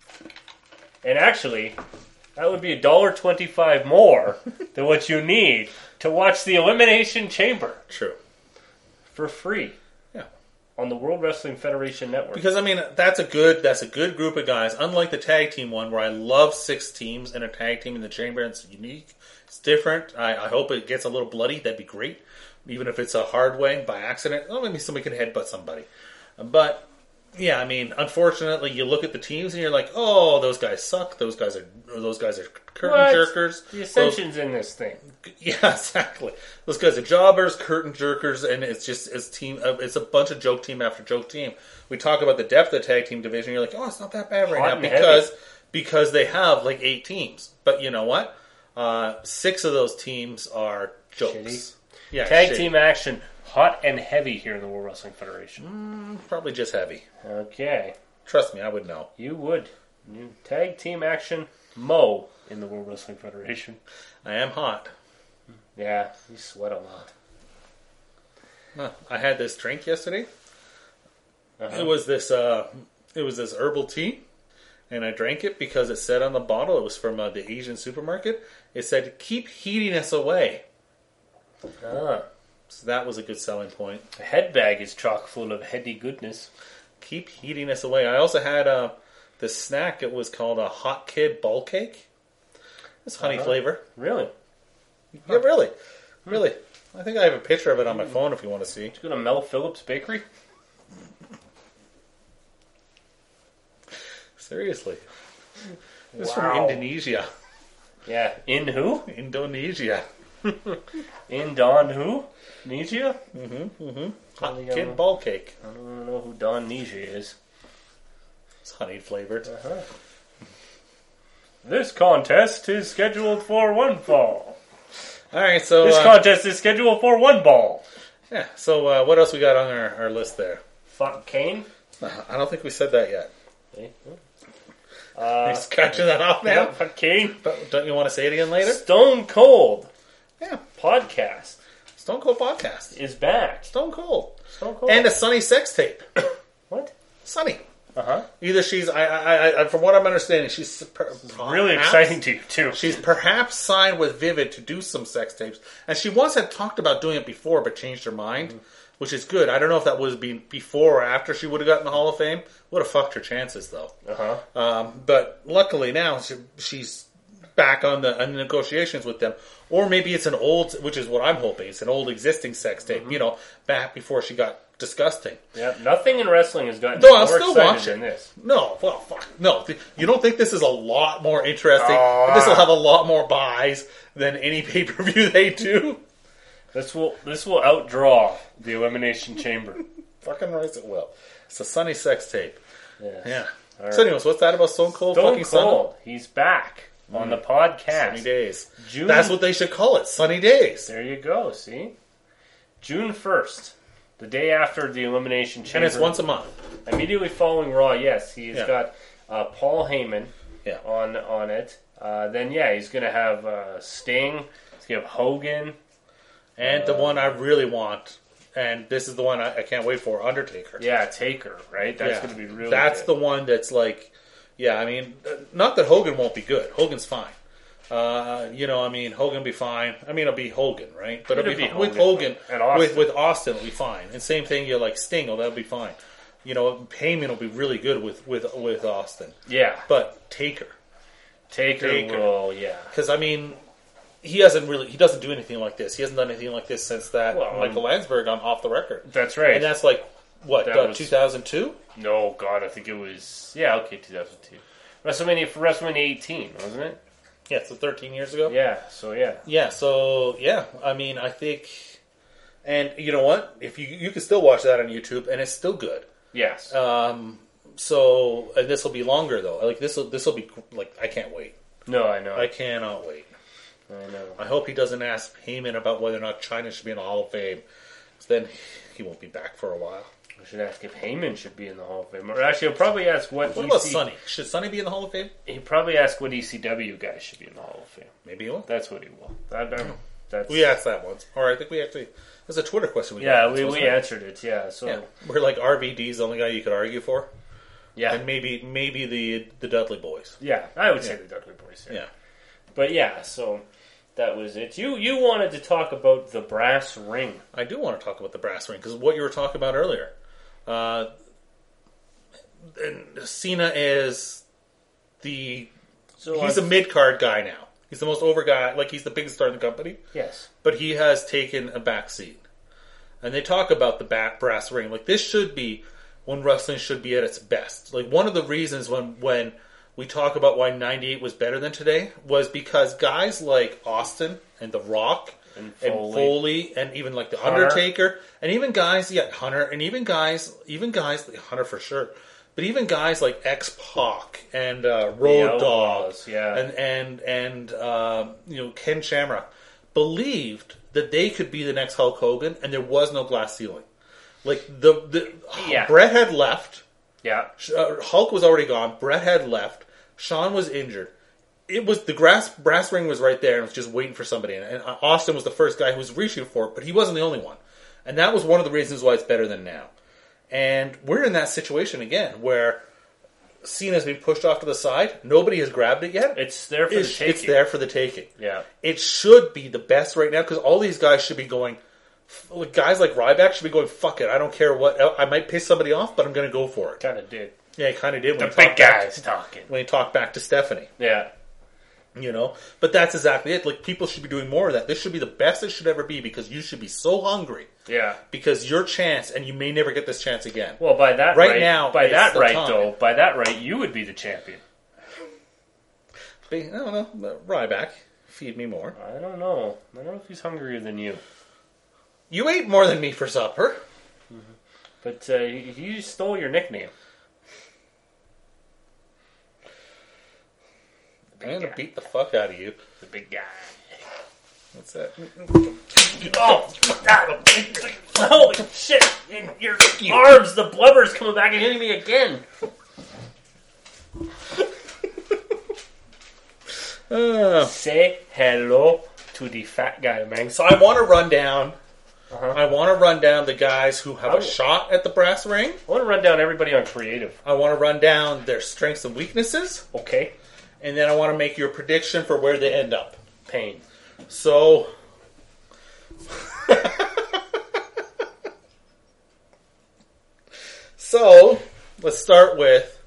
And actually, that would be a dollar twenty-five more than what you need to watch the Elimination Chamber True. for free Yeah. on the World Wrestling Federation Network. Because I mean, that's a good that's a good group of guys. Unlike the tag team one, where I love six teams in a tag team in the chamber. It's unique. It's different. I, I hope it gets a little bloody. That'd be great. Even if it's a hard way by accident. Oh, maybe somebody can headbutt somebody. But yeah, I mean, unfortunately, you look at the teams and you're like, oh, those guys suck. Those guys are those guys are curtain What? jerkers. The Those- Ascension's in this thing. Yeah, exactly. Those guys are jobbers, curtain jerkers, and it's just it's team. Uh, it's a bunch of joke team after joke team. We talk about the depth of the tag team division. You're like, oh, it's not that bad right Hot now and because heavy. because they have like eight teams. But you know what? Uh, six of those teams are jokes. Shitty. Yeah, Tag shitty. team action, hot and heavy here in the World Wrestling Federation. Probably just heavy. Okay, Trust me, I would know. you would. You tag team action, Mo in the World Wrestling Federation. I am hot. Yeah, you sweat a lot. Huh. I had this drink yesterday. Uh-huh. It was this. Uh, it was this herbal tea, and I drank it because it said on the bottle. It was from uh, the Asian supermarket. It said, "Keep heatiness away." Ah, So that was a good selling point. the head bag is chock full of heady goodness. Keep heatiness away. I also had uh, this snack. It was called a Hot Kid Ball Cake. It's honey Uh-huh. flavor. Really? Yeah, really, really. I think I have a picture of it on my phone if you want to see. Did you go to Mel Phillips Bakery? Seriously, it's Wow. from Indonesia. Yeah. In who? Indonesia. In Don who? Nesia? Hot Really, Kid um, Ball Cake. I don't know who Don Nesia is. It's honey flavored. Uh-huh. This contest is scheduled for one fall. All right, so This uh, contest is scheduled for one ball. yeah. So uh, what else we got on our, our list there? Fuck Kane. Uh, I don't think we said that yet. Okay. Are you scratching that off now? Fuck Kane. But don't you want to say it again later? Stone Cold Yeah. podcast Stone Cold Podcast. is back. Stone Cold. Stone Cold. And a Sunny sex tape. what? Sunny. Uh huh. Either she's, I, I, I, from what I'm understanding, she's per, Really perhaps- exciting to you too. She's perhaps signed with Vivid to do some sex tapes, and she once had talked about doing it before, but changed her mind. which is good. I don't know if that was be before or after she would have gotten the Hall of Fame. Would have fucked her chances, though. Uh-huh. Um, but luckily now she, she's back on the, on the negotiations with them. Or maybe it's an old, which is what I'm hoping, it's an old existing sex tape, mm-hmm. you know, back before she got disgusting. Yeah, nothing in wrestling has gotten no, more I'll still excited watch than it. this. No, well, fuck. No, you don't think this is a lot more interesting? Oh. This will have a lot more buys than any pay-per-view they do? This will this will outdraw the Elimination Chamber. Fucking right it will. It's a Sunny sex tape. Yes. Yeah. All So right. anyways, what's that about Stone Cold Stone fucking Sunny? Cold, he's back on the podcast. Sunny days. June- That's what they should call it. Sunny days. There you go, see? June first, the day after the Elimination Chamber. And it's once a month. Immediately following Raw, yes. He's Yeah. got uh, Paul Heyman Yeah. on on it. Uh, then, yeah, he's going to have uh, Sting. He's going to have Hogan. And the one I really want, and this is the one I, I can't wait for, Undertaker. Yeah, Taker, right? That's Yeah. going to be really That's good. the one that's like, yeah, I mean, not that Hogan won't be good. Hogan's fine. Uh, you know, I mean, Hogan will be fine. I mean, it'll be Hogan, right? But it'll, It'll be, be with Hogan. Hogan, And Austin. with with Austin, it'll be fine. And same thing, you're like Sting, oh, that'll be fine. You know, Heyman will be really good with with with Austin. Yeah. But Taker, Taker, Taker. will, yeah. because I mean, he hasn't really, he doesn't do anything like this. He hasn't done anything like this since that Well, Michael Landsberg on Off the Record, That's right. and that's like what That uh, was- two thousand two. No, God, I think it was... Yeah, okay, two thousand two. WrestleMania for WrestleMania eighteen, wasn't it? Yeah, so thirteen years ago. Yeah, so yeah. Yeah, so yeah, I mean, I think, and you know what? If you you can still watch that on YouTube, and it's still good. Yes. Um, so and this will be longer though. Like this will this will be like I can't wait. no, I know. I cannot wait. I know. I hope he doesn't ask Heyman about whether or not China should be in the Hall of Fame, 'cause then he won't be back for a while. We should ask if Heyman should be in the Hall of Fame. Or actually, he'll probably ask what... What E about C Sonny? Should Sonny be in the Hall of Fame? He'll probably ask what E C W guys should be in the Hall of Fame. Maybe he will. That's what he will. That, that, that's, We asked that once. Or I think we actually. There's a Twitter question we got. yeah, once, we, wasn't we there? answered it, yeah. So, Yeah, we're like R V D's the only guy you could argue for, yeah. and maybe maybe the the Dudley Boys. Yeah, I would say Yeah. the Dudley Boys. Yeah. But yeah, so that was it. You you wanted to talk about the brass ring. I do want to talk about the brass ring because what you were talking about earlier. Uh, and Cena is the So he's uh, a mid card guy now. He's the most over guy, like he's the biggest star in the company, yes. but he has taken a back seat. And they talk about the back brass ring like this should be when wrestling should be at its best. Like one of the reasons when when we talk about why ninety-eight was better than today was because guys like Austin and The Rock And and Foley. Foley and even like the Hunter. Undertaker and even guys, yeah, Hunter and even guys, even guys like Hunter for sure, but even guys like X-Pac and uh, Road The Dogg Outlaws, yeah. and and and um, you know Ken Shamrock believed that they could be the next Hulk Hogan, and there was no glass ceiling. Like the the Yeah. Bret had left, Yeah. uh, Hulk was already gone, Bret had left, Shawn was injured. It was the grass brass ring was right there and was just waiting for somebody. And, and Austin was the first guy who was reaching for it, but he wasn't the only one. And that was one of the reasons why it's better than now. And we're in that situation again where Cena's been pushed off to the side. Nobody has grabbed it yet. It's there for It's, the taking. it's there for the taking. Yeah. It should be the best right now because all these guys should be going. Like guys like Ryback should be going. Fuck it, I don't care what. I might piss somebody off, but I'm going to go for it. Kind of did. Yeah, he kind of did when The he talked big back- guys talking. when he talked back to Stephanie. Yeah. You know, but that's exactly it. Like people should be doing more of that. This should be the best it should ever be because you should be so hungry Yeah. because your chance, and you may never get this chance again. Well, by that Right right, now, by it's that the right time. though, by that right, you would be the champion. I don't know, but Ryback, feed me more. I don't know. I don't know if he's hungrier than you, You ate more than me for supper. but uh, he, he stole your nickname. I'm gonna beat the fuck out of you. The big guy. What's that? Oh, holy shit! Your arms, the blubber's coming back and hitting me again. Uh, Say hello to the fat guy, man. so I want to run down. Uh-huh. I want to run down the guys who have I a w- shot at the brass ring. I want to run down everybody on creative. I want to run down their strengths and weaknesses, Okay. and then I want to make your prediction for where they end up. Pain. So, So let's start with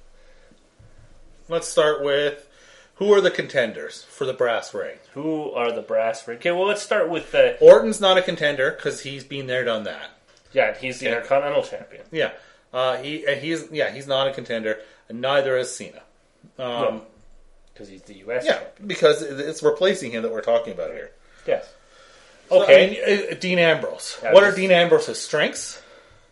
let's start with who are the contenders for the brass ring? Who are the brass ring? Okay, well, let's start with the... Orton's not a contender because he's been there, done that. Yeah, he's the Yeah. Intercontinental Champion. Yeah, uh, he and he's yeah he's not a contender, and neither is Cena. Um, Because he's the U S yeah, champion. because it's replacing him that we're talking about here. Yes. So, Okay. I mean, uh, Dean Ambrose. Yeah, what are just- Dean Ambrose's strengths?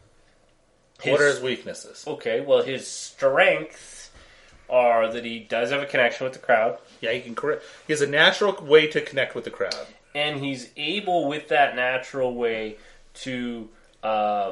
His- what are his weaknesses? Okay, well, his strengths are that he does have a connection with the crowd, Yeah, he can correct. He has a natural way to connect with the crowd. and he's able, with that natural way, to uh,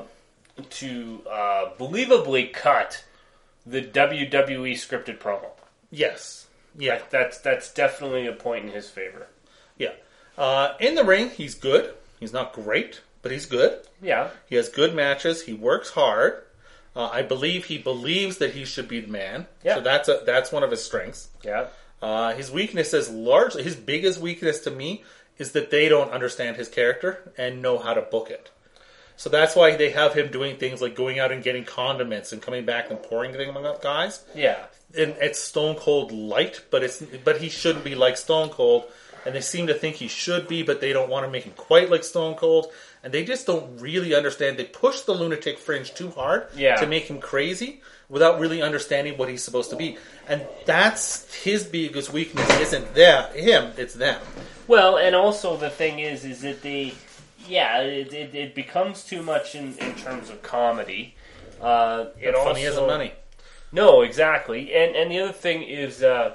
to uh, believably cut the W W E scripted promo. Yes. Yeah. That's that's definitely a point in his favor. Yeah. Uh, in the ring, he's good. He's not great, but he's good. Yeah. He has good matches. He works hard. Uh, I believe he believes that he should be the man. Yeah. So that's a, that's one of his strengths. Yeah. Uh, his weakness is largely his biggest weakness to me is that they don't understand his character and know how to book it. So that's why they have him doing things like going out and getting condiments and coming back and pouring things on guys. Yeah. And it's Stone Cold light, but it's but he shouldn't be like Stone Cold. And they seem to think he should be, but they don't want to make him quite like Stone Cold. And they just don't really understand. They push the lunatic fringe too hard Yeah. to make him crazy without really understanding what he's supposed to be. And that's his biggest weakness. Isn't them, him, it's them. Well, and also the thing is, is that they, yeah, it, it, it becomes too much in, in terms of comedy. Uh, it But also, funny isn't money. No, exactly. And and the other thing is, uh,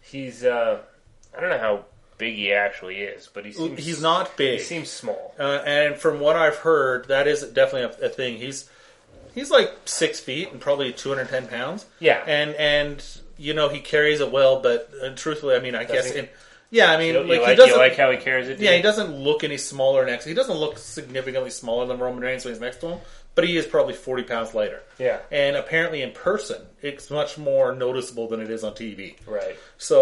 he's, uh, I don't know how big he actually is, but he seems, He's not big. He seems small. Uh, and from what I've heard, that is definitely a, a thing. He's he's like six feet and probably two hundred ten pounds. Yeah. And and you know he carries it well, but uh, truthfully, I mean, I guess he? in, yeah, I mean, You, you like, like, he doesn't. you like how he carries it? yeah, he doesn't look any smaller next. He doesn't look significantly smaller than Roman Reigns when he's next to him, but he is probably forty pounds lighter. Yeah. And apparently in person, it's much more noticeable than it is on T V. Right.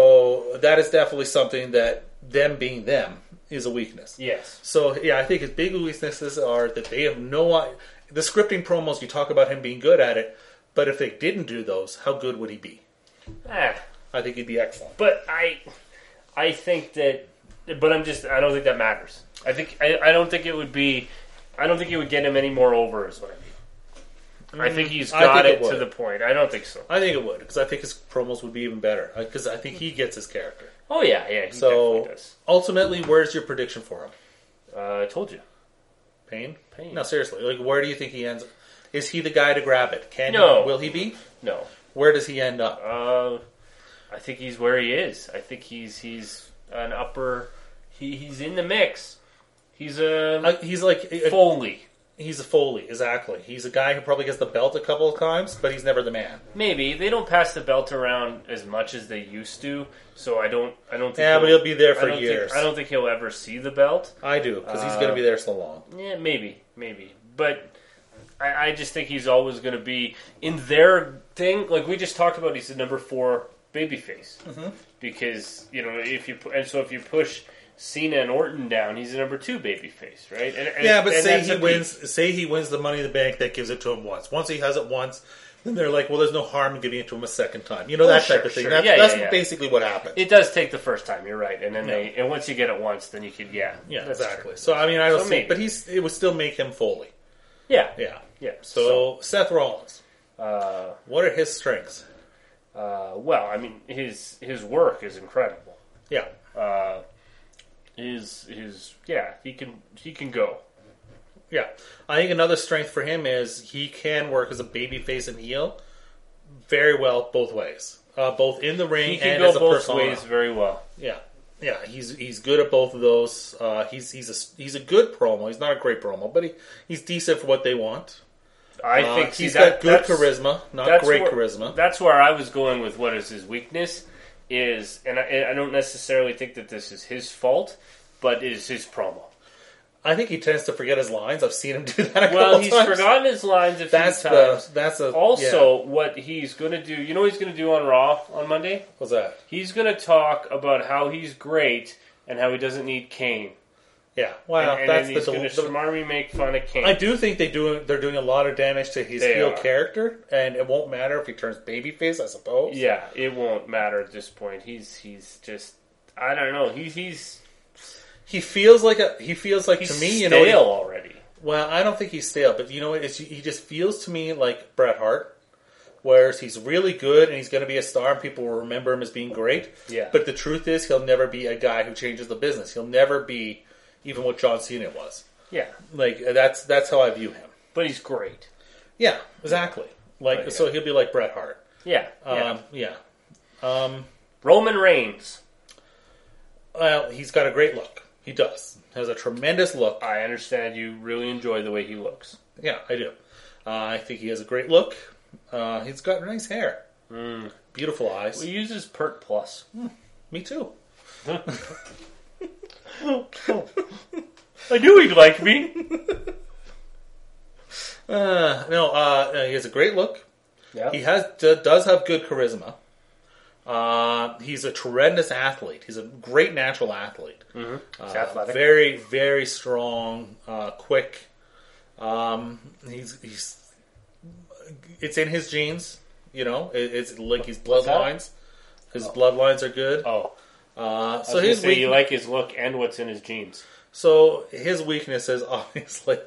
So that is definitely something that them being them is a weakness. Yes. So yeah, I think his big weaknesses are that they have no i- the scripting promos. You talk about him being good at it, but if they didn't do those, how good would he be? Ah, I think he'd be excellent. but I, I think that, but I'm just, I don't think that matters. I think, I, I don't think it would be, I don't think it would get him any more over, is what I mean. I think he's I got think it it, to would. the point. I don't think so. I think it would because I think his promos would be even better because I think he gets his character. Oh yeah, yeah, he So definitely does. ultimately, where's your prediction for him? Uh, I told you. Payne? Payne. No, seriously. Like, where do you think he ends? Is he the guy to grab it? Can No. he? Will he be? No. Where does he end up? Uh, I think he's where he is. I think he's he's an upper. He, he's in the mix. He's a Uh, he's like a, Foley. he's a Foley, exactly. He's a guy who probably gets the belt a couple of times, but he's never the man. Maybe they don't pass the belt around as much as they used to. So I don't. I don't think. Yeah, but he'll be there for I don't years. Think, I don't think he'll ever see the belt. I do because he's Uh, going to be there so long. Yeah, maybe, maybe. But I, I just think he's always going to be in their thing. Like we just talked about, he's the number four babyface Mm-hmm. because you know if you pu- and so if you push Cena and Orton down, he's the number two babyface, right? And, and, Yeah, but and say that's he a wins. Say he wins the Money in the Bank. That gives it to him once. Once he has it once, then they're like, "Well, there's no harm in giving it to him a second time." You know Oh, that sure, type of thing. sure. That's, Yeah, that's yeah, yeah. basically what happened. It does take the first time, you're right, and then Yeah. they and once you get it once, then you could yeah, yeah, that's exactly. true. So I mean, I don't So see, maybe. but he's it would still make him Foley. Yeah, Yeah. yeah. So, Seth Rollins, uh, what are his strengths? uh, well, I mean, his his work is incredible. Yeah. Uh, his his yeah, he can he can go. Yeah, I think another strength for him is he can work as a babyface and heel very well both ways, uh, both in the ring He can and go as a both persona. ways very well. Yeah, yeah, he's he's good at both of those. Uh, he's he's a he's a good promo. He's not a great promo, but he, he's decent for what they want. I Uh, think see, he's that- got good that's- charisma, not that's great where- charisma. That's where I was going with what is his weakness is, and I, I don't necessarily think that this is his fault, but it is his promo. I think he tends to forget his lines. I've seen him do that a couple Well, he's times. forgotten his lines a few That's times. the that's a Also, yeah. what he's going to do, you know what he's going to do on Raw on Monday? What's that? He's going to talk about how he's great and how he doesn't need Kane. Yeah, well, and, and that's then the, he's going the, to smarmy make fun of Kane. I do think they do. They're doing a lot of damage to his They heel are. character, and it won't matter if he turns babyface. I suppose. Yeah, it won't matter at this point. He's he's just I don't know. He's he's He feels like a. He feels like he's to me, you stale know. he- already. Well, I don't think he's stale, but you know what? It's, he just feels to me like Bret Hart, whereas he's really good and he's going to be a star and people will remember him as being great. Yeah. But the truth is, he'll never be a guy who changes the business. He'll never be even what John Cena was. Yeah, Like that's that's how I view him. but he's great. Yeah, exactly. Like But, yeah. so, he'll be like Bret Hart. Yeah, yeah. Um, yeah. Um, Roman Reigns. well, he's got a great look. He does. Has a tremendous look. I understand you really enjoy the way he looks. Yeah, I do. Uh, I think he has a great look. Uh, he's got nice hair. Mm. Beautiful eyes. Well, he uses Pert Plus. Me too. I knew he'd like me. Uh, no, uh, he has a great look. Yeah. He has d- does have good charisma. Uh, he's a tremendous athlete. He's a great natural athlete. Mm-hmm. He's Uh, athletic. very, very strong, uh, quick. Um, he's he's. It's in his genes, you know. It, it's like his What's that? bloodlines. His bloodlines are good. Oh, Uh, so so his say weak- you like his look and what's in his genes. So his weaknesses, obviously,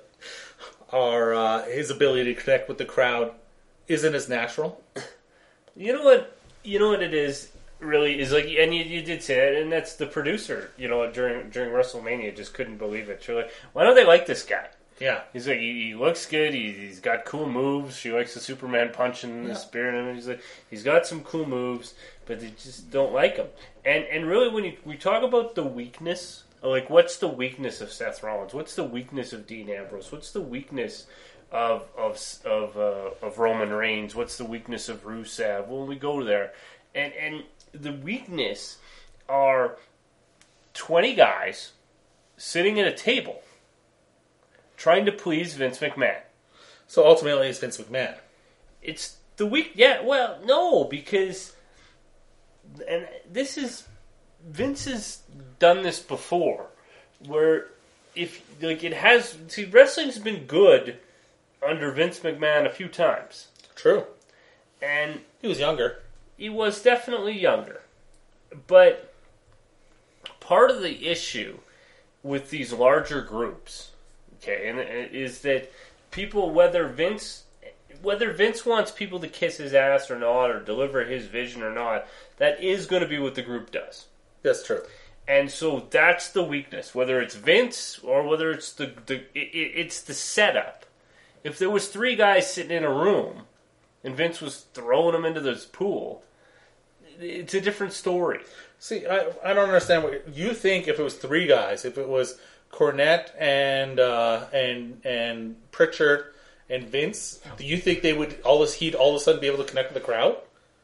are uh, his ability to connect with the crowd isn't as natural. You know what? You know what it is. Really is like, and you, you did say that, and that's the producer. You know, during during WrestleMania, just couldn't believe it. She's like, why don't they like this guy? Yeah, He's like, he, he looks good. He, he's got cool moves. She likes the Superman punch and the Yeah. spear in him. He's like, he's got some cool moves, but they just don't like him. And and really, when you, we talk about the weakness, like, what's the weakness of Seth Rollins? What's the weakness of Dean Ambrose? What's the weakness of of of uh, of Roman Reigns? What's the weakness of Rusev? When we go there, and and the weakness are twenty guys sitting at a table trying to please Vince McMahon. so ultimately it's Vince McMahon. It's the weak. Yeah, well, no, because and this is Vince has done this before, where if like it has see wrestling's been good under Vince McMahon a few times, True. and He was younger. he was definitely younger, but part of the issue with these larger groups, okay, and is that people, whether Vince, whether Vince wants people to kiss his ass or not, or deliver his vision or not, that is going to be what the group does, That's true. and so that's the weakness. Whether it's Vince or whether it's the the it, it- it's the setup. If there was three guys sitting in a room, and Vince was throwing them into this pool, it's a different story. See, I, I don't understand what you think. If it was three guys, if it was Cornette and uh, and and Pritchard and Vince, do you think they would all this heat all of a sudden be able to connect with the crowd?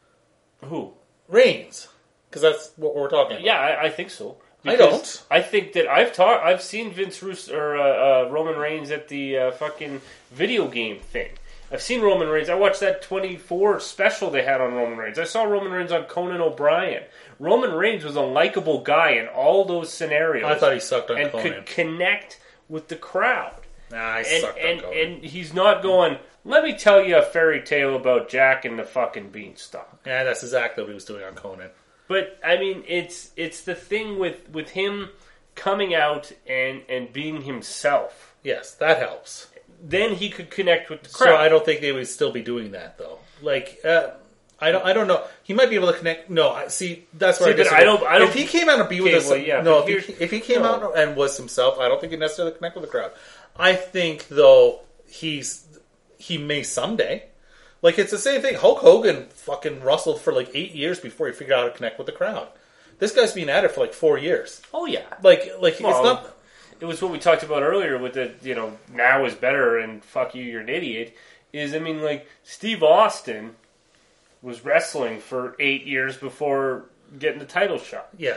Who? Reigns, because that's what we're talking about. Yeah, I, I think so. I Because don't. I think that I've taught. I've seen Vince Russo or uh, uh, Roman Reigns at the uh, fucking video game thing. I've seen Roman Reigns. I watched that twenty-four special they had on Roman Reigns. I saw Roman Reigns on Conan O'Brien. Roman Reigns was a likable guy in all those scenarios. I thought he sucked on and Conan. could connect with the crowd. Nah, he And sucked and, on Conan. and he's not going, let me tell you a fairy tale about Jack and the fucking Beanstalk. yeah, that's exactly what he was doing on Conan. But I mean, it's it's the thing with, with him coming out and, and being himself. Yes, that helps. Then he could connect with the So crowd. I don't think they would still be doing that though. Like, uh, I don't. I don't know. He might be able to connect. No, I see. That's where See, I but disagree. I don't- I don't- If he came out and be with Okay, us, well, yeah, no. but If he, here's- if he came no. out and was himself, I don't think he'd necessarily connect with the crowd. I think though he's he may someday. Like it's the same thing. Hulk Hogan fucking wrestled for like eight years before he figured out how to connect with the crowd. This guy's been at it for like four years. oh yeah, Like, like Well, it's not. it was what we talked about earlier with the you know now is better and fuck you, you're an idiot. Is I mean like Steve Austin was wrestling for eight years before getting the title shot, Yes.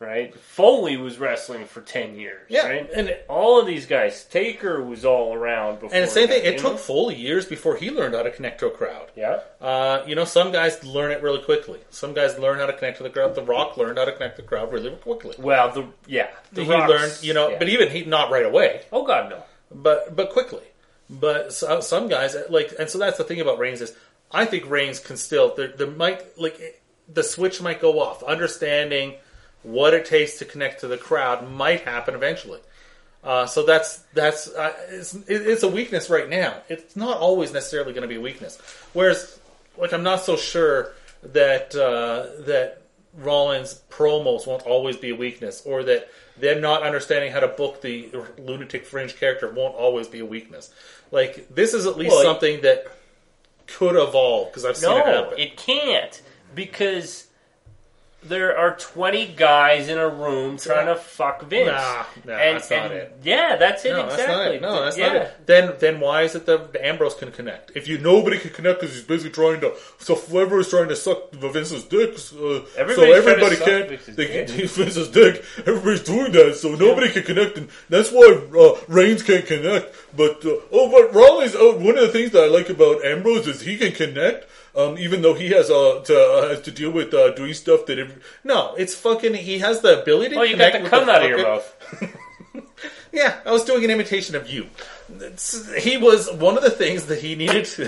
right? Foley was wrestling for ten years, Yeah, right? and it- all of these guys, Taker was all around before. And the same thing, that, it you took know? Foley years before he learned how to connect to a crowd. Yeah. Uh, you know, some guys learn it really quickly. Some guys learn how to connect to the crowd. The Rock learned how to connect to the crowd really quickly. Well, the yeah, the he Rock's- learned, you know, yeah. but even he not right away, oh god, no. but but quickly. But so, some guys like, and so that's the thing about Reigns is, I think Reigns can still there, there might like the switch might go off. Understanding what it takes to connect to the crowd might happen eventually. Uh, so that's that's uh, it's, it's a weakness right now. It's not always necessarily going to be a weakness. Whereas, like, I'm not so sure that uh, that Rollins' promos won't always be a weakness, or that them not understanding how to book the lunatic fringe character won't always be a weakness. Like, this is at least Well, something that could evolve because I've seen it No, happen. it can't because there are twenty guys in a room trying Yeah. to fuck Vince. Nah, nah, and, that's not and- it. Yeah, that's it No, that's exactly. not it. No, that's yeah. not it. Then, then why is it that Ambrose can connect? If you nobody can connect because he's busy trying to, so whoever is trying to suck Vince's dick, uh, so Everybody's trying to everybody suck can't. Vince's They dick. can Vince's dick. Everybody's doing that, so nobody can connect, and that's why uh, Reigns can't connect. But uh, oh, but Rollins. Oh, one of the things that I like about Ambrose is he can connect. Um, even though he has uh, to uh, has to deal with uh, doing stuff that every, no, it's fucking. He has the ability. Oh, to you got connect the with cum the out of your fucking- mouth. Yeah, I was doing an imitation of you. It's- he was one of the things that he needed to.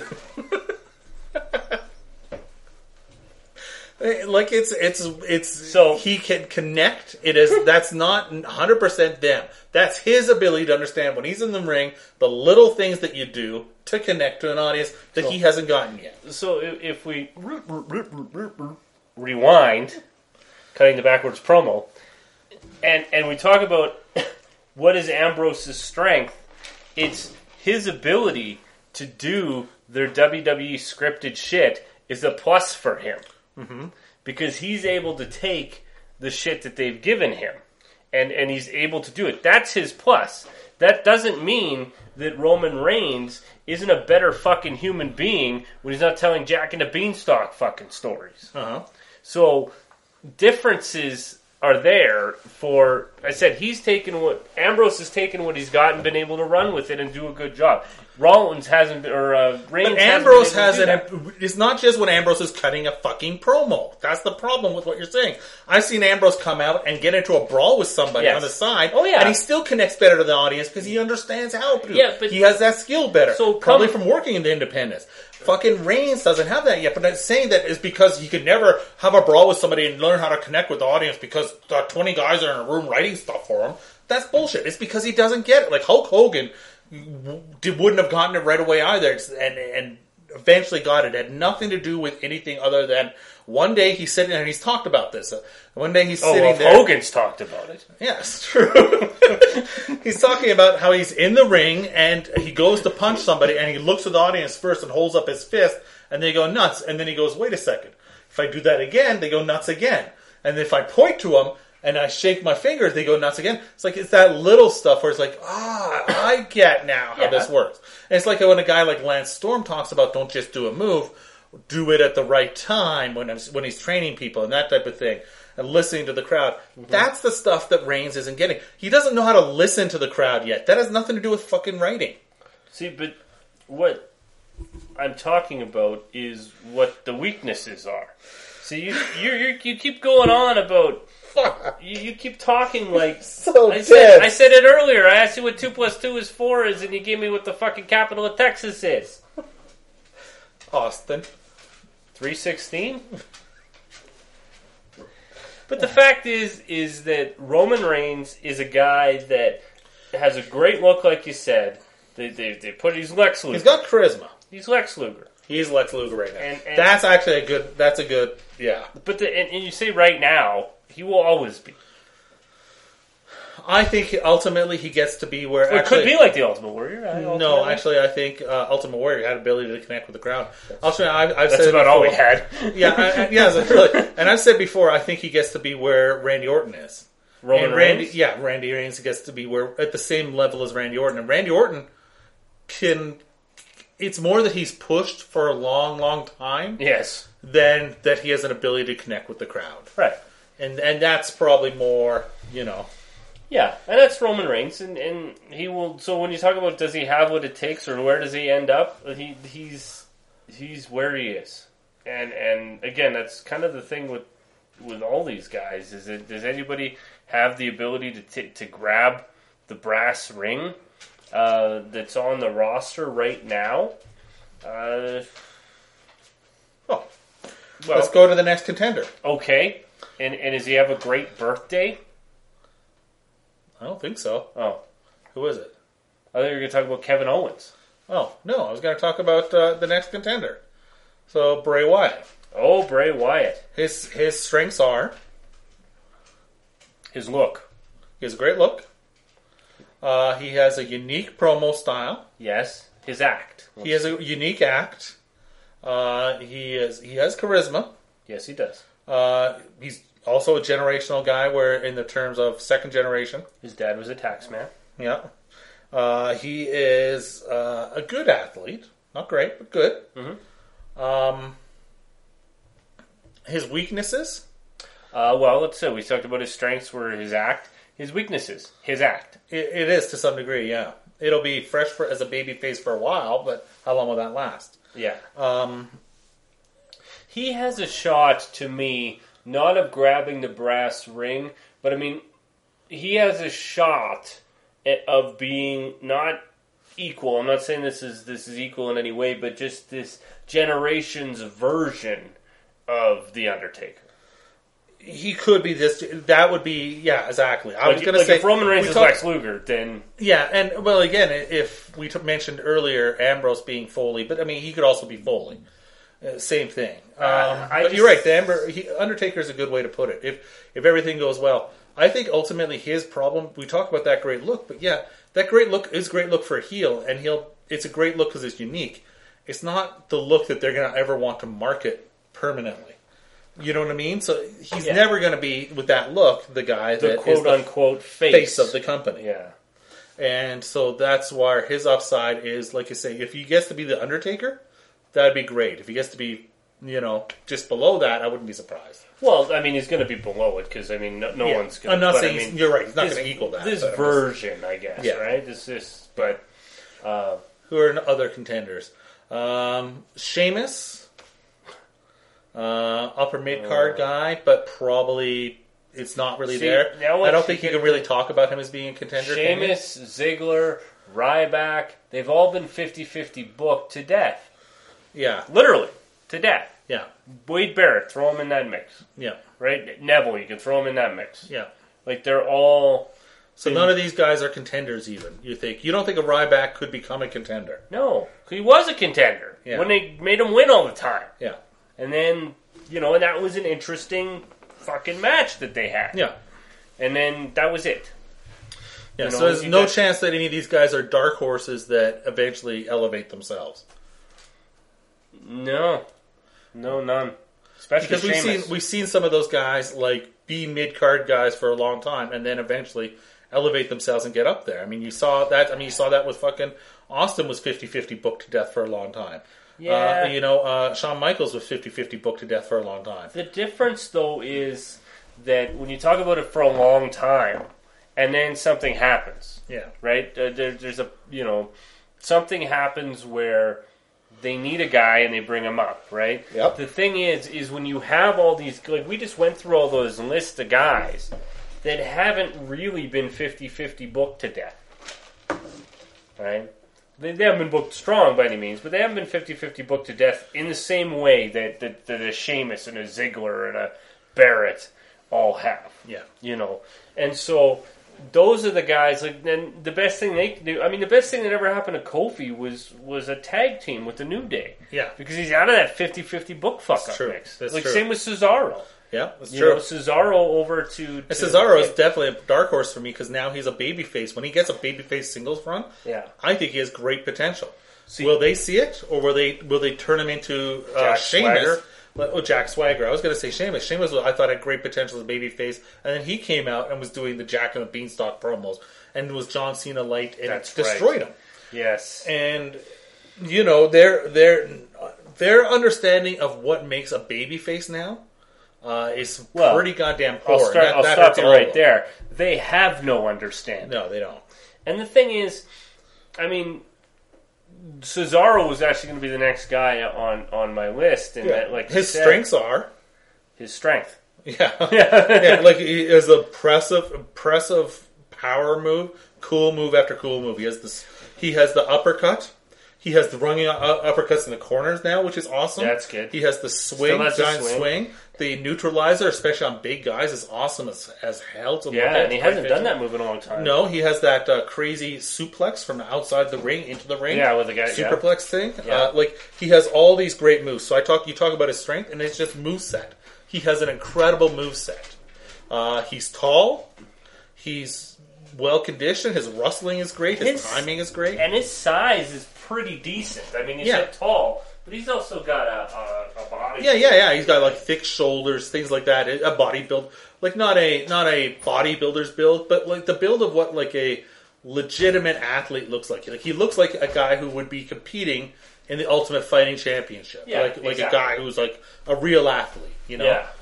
Like it's it's it's So- he can connect. It is that's not one hundred percent them. That's his ability to understand when he's in the ring the little things that you do to connect to an audience that he hasn't gotten yet. So if, if we rewind, cutting the backwards promo, and and we talk about what is Ambrose's strength, it's his ability to do their W W E scripted shit is a plus for him. Mm-hmm. Because he's able to take the shit that they've given him, and, and he's able to do it. That's his plus. That doesn't mean that Roman Reigns isn't a better fucking human being when he's not telling Jack and the Beanstalk fucking stories. Uh-huh. So differences are there for, I said, he's taken what, Ambrose has taken what he's got and been able to run with it and do a good job. Rollins hasn't, been, or uh, Reigns But Ambrose hasn't been able to do hasn't. that. It's not just when Ambrose is cutting a fucking promo. That's the problem with what you're saying. I've seen Ambrose come out and get into a brawl with somebody Yes. on the side. Oh, yeah. And he still connects better to the audience because he understands how to. Yeah, but- he has that skill better. So probably come- from working in the independents. Fucking Reigns doesn't have that yet. But I'm saying that is because he could never have a brawl with somebody and learn how to connect with the audience because uh, twenty guys are in a room writing stuff for him. That's bullshit. It's because he doesn't get it. Like Hulk Hogan Did, wouldn't have gotten it right away either, and and eventually got it. It had nothing to do with anything other than one day he's sitting there and he's talked about this. Uh, one day he's Oh, sitting well, there. Hogan's talked about it. Yes, true. He's talking about how he's in the ring and he goes to punch somebody and he looks at the audience first and holds up his fist and they go nuts. And then he goes, wait a second. If I do that again, they go nuts again. And if I point to them and I shake my fingers, they go nuts again. It's like, it's that little stuff where it's like, ah, I get now how Yeah. this works. And it's like when a guy like Lance Storm talks about don't just do a move, do it at the right time when when he's training people and that type of thing. And listening to the crowd. Mm-hmm. That's the stuff that Reigns isn't getting. He doesn't know how to listen to the crowd yet. That has nothing to do with fucking writing. See, but what I'm talking about is what the weaknesses are. See, you you you, you keep going on about you, you keep talking like So I said. dead. I said it earlier. I asked you what two plus two is four is, and you gave me what the fucking capital of Texas is. Austin. Three sixteen. But the fact is, is that Roman Reigns is a guy that has a great look, like you said. They they, they put he's Lex Luger. He's got charisma. He's Lex Luger. He's Lex Luger right now. And- and- that's actually a good. That's a good. Yeah. But the, and, and you say right now, he will always be. I think ultimately he gets to be where. Or it actually, could be like the Ultimate Warrior. I No, ultimately. actually, I think uh, Ultimate Warrior had ability to connect with the crowd. Actually, I've, I've that's said about it all we before. had. Yeah, I, I, yeah, that's really. And I've said before, I think he gets to be where Randy Orton is. Roman and Randy, Reigns. yeah, Randy Reigns gets to be where at the same level as Randy Orton, and Randy Orton can. It's more that he's pushed for a long, long time Yes. than that he has an ability to connect with the crowd. Right. and and that's probably more, you know. Yeah, and that's Roman Reigns, and, and he will. So when you talk about does he have what it takes, or where does he end up? He he's he's where he is, and and again, that's kind of the thing with with all these guys. Is it does anybody have the ability to t- to grab the brass ring uh, that's on the roster right now? Uh, Oh, well, let's go to the next contender. okay, and and does he have a great birthday? I don't think so. Oh, Who is it? I thought you were going to talk about Kevin Owens. Oh, no, I was going to talk about uh, the next contender. So, Bray Wyatt. Oh, Bray Wyatt. His his strengths are, His look. he has a great look. Uh, he has a unique promo style. Yes. His act. He has a unique act. Uh, he is he has charisma. Yes, he does. Uh, he's also a generational guy, where in the terms of second generation. His dad was a tax man. Yeah. Uh, he is uh, a good athlete. Not great, but good. Mm-hmm. Um, his weaknesses. Uh, well, let's say we talked about his strengths were his act. His weaknesses, his act. It, it is to some degree, yeah. It'll be fresh for, as a baby face for a while, but how long will that last? Yeah. Um, He has a shot, to me, not of grabbing the brass ring, but I mean, he has a shot of being not equal. I'm not saying this is this is equal in any way, but just this generation's version of The Undertaker. he could be this. That would be, yeah, exactly. I Like, was going to like say if Roman Reigns we is talked- Lex Luger, then Yeah, and well, again, if we t- mentioned earlier Ambrose being Foley, but I mean, he could also be Foley. Uh, same thing. Um, Uh, I but just- you're right. The Amber, he, Undertaker is a good way to put it. If if everything goes well, I think ultimately his problem. We talk about that great look, but yeah, that great look is a great look for a heel, and he'll. It's a great look because it's unique. It's not the look that they're going to ever want to market permanently. You know what I mean? So he's Yeah. never going to be with that look the guy the that is quote the unquote face. face of the company. Yeah. And so that's why his upside is, like you say, if he gets to be the Undertaker, that'd be great. If he gets to be, you know, just below that, I wouldn't be surprised. Well, I mean, he's going to be below it because I mean, no, no Yeah. one's going. I'm not but, saying I he's- mean, you're right. He's not this- going to equal that. This but I'm just- version, I guess, Yeah. right? This is, but uh, Who are other contenders? Um, Sheamus, uh, upper mid card guy, but probably it's not really See, there. now I don't once think you you get can really the- talk about him as being a contender. can you? Sheamus, Ziggler, Ryback, they've all been fifty-fifty booked to death. Yeah, Literally, to death. yeah, Wade Barrett, throw him in that mix. yeah, Right? Neville, you can throw him in that mix. yeah. Like, they're all... So none of these guys are contenders. Even you think you don't think a Ryback could become a contender? No, he was a contender Yeah. when they made him win all the time. Yeah, And then, you know, and that was an interesting fucking match that they had. yeah. And then that was it. Yeah, You so know, there's you no got- chance that any of these guys are dark horses that eventually elevate themselves. No. No, none. Especially Because we've Sheamus. seen we've seen some of those guys like be mid card guys for a long time and then eventually elevate themselves and get up there. I mean, you saw that. I mean, you saw that with fucking Austin was fifty-fifty booked to death for a long time. Yeah. Uh, you know, uh, Shawn Michaels was fifty-fifty booked to death for a long time. The difference, though, is that when you talk about it for a long time, and then something happens, Yeah. right? Uh, there, there's a, you know, something happens where they need a guy and they bring him up, right? Yep. The thing is, is when you have all these, like we just went through all those lists of guys that haven't really been fifty-fifty booked to death, right? They, they haven't been booked strong by any means, but they haven't been fifty-fifty booked to death in the same way that, that, that a Sheamus and a Ziggler and a Barrett all have. Yeah. You know, and so those are the guys. Like, then the best thing they can do. I mean, the best thing that ever happened to Kofi was was a tag team with the New Day. Yeah. because he's out of that fifty-fifty book fuck That's up true. mix. That's like true. same with Cesaro. Yeah, that's You true. know, Cesaro over to, to And Cesaro is definitely a dark horse for me because now he's a babyface. When he gets a babyface singles run, Yeah. I think he has great potential. See- will they see it, or will they will they turn him into uh, Jack Sheamus? Swagger? Well, Oh, Jack Swagger. I was going to say Sheamus. Sheamus, I thought had great potential as a babyface, and then he came out and was doing the Jack and the Beanstalk promos, and was John Cena light and That's destroyed right. him. Yes. And you know their their their understanding of what makes a babyface now. uh, is Well, pretty goddamn poor. I'll start. That- I'll that stop hurts you all of right them. there. They have no understanding. No, they don't. And the thing is, I mean, Cesaro was actually going to be the next guy on, on my list, and that, like you his said, strengths are, his strength. yeah, yeah, like he is a impressive, impressive power move, cool move after cool move. He has this. He has the uppercut. He has the running uh, uppercuts in the corners now, which is awesome. That's good. He has the swing, Still has the giant swing. swing. The neutralizer, especially on big guys, is awesome as, as hell to look Yeah, at. and he It's quite hasn't done visual. that move in a long time. No, he has that uh, crazy suplex from outside the ring into the ring. Yeah, with the guy. Yeah. Superplex thing. Yeah. Uh, like he has all these great moves. So I talk. You talk about his strength, and it's just moveset. He has an incredible moveset. Uh, he's tall. He's well conditioned. His wrestling is great. His, His- timing is great. And his size is pretty decent. I mean, he's Yeah. not tall, but he's also got a, a, a body. Yeah, yeah, yeah. He's got like thick shoulders, things like that. A body build, like not a not a bodybuilder's build, but like the build of what like a legitimate athlete looks like. Like he looks like a guy who would be competing in the Ultimate Fighting Championship. Yeah, like like exactly. a guy who's like a real athlete. You know. Yeah.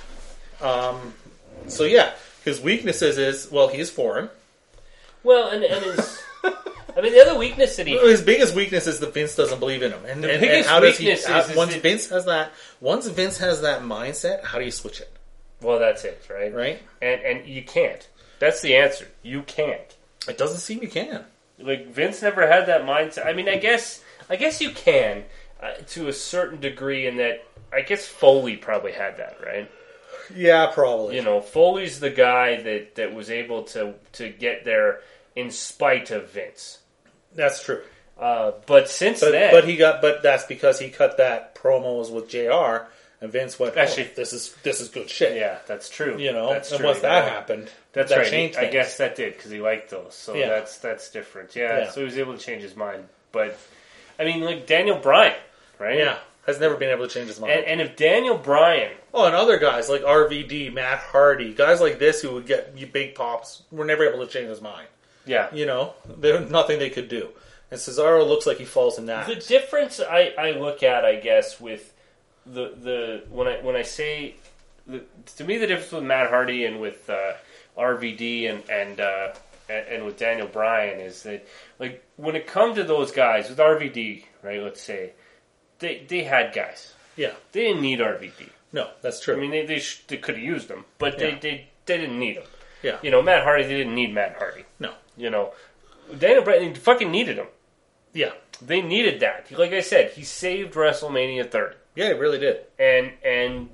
So yeah, his weaknesses is well, he's foreign. Well, and, and his... I mean, the other weakness that he... His biggest weakness is that Vince doesn't believe in him. And, The and, and biggest how does he? weakness how- is- is once that- Vince has that, once Vince has that mindset, how do you switch it? Well, that's it, right? Right? And and you can't. That's the answer. You can't. It doesn't seem you can. Like, Vince never had that mindset. I mean, I guess I guess you can, uh, to a certain degree, in that... I guess Foley probably had that, right? Yeah, probably. You know, Foley's the guy that, that was able to, to get there in spite of Vince. That's true. Uh, but since But, then... but he got, but that's because he cut that promos with J R, and Vince went, Actually- oh, "This is this is good shit." Yeah, that's true. You know, that's and true. once that Yeah. happened, That's that right. changed I things. guess that did, because he liked those. So Yeah. that's that's different. Yeah, Yeah. so he was able to change his mind. But, I mean, like Daniel Bryan, right? yeah, has never been able to change his mind. And, and if Daniel Bryan... oh, and other guys like R V D, Matt Hardy, guys like this who would get you big pops, were never able to change his mind. Yeah. You know, there's nothing they could do. And Cesaro looks like he falls in that. The difference I, I look at, I guess, with the the when I when I say the, to me the difference with Matt Hardy and with uh, R V D and and, uh, and and with Daniel Bryan is that, like, when it comes to those guys with R V D, right? Let's say they they had guys. Yeah, They didn't need R V D. no, that's true. I mean, they they, sh- they could have used them, but they, Yeah. they they didn't need them. yeah, You know, Matt Hardy, they didn't need Matt Hardy. no, You know, Daniel Bryan, they fucking needed him. yeah, They needed that. Like I said, he saved WrestleMania thirty. yeah, he really did. And and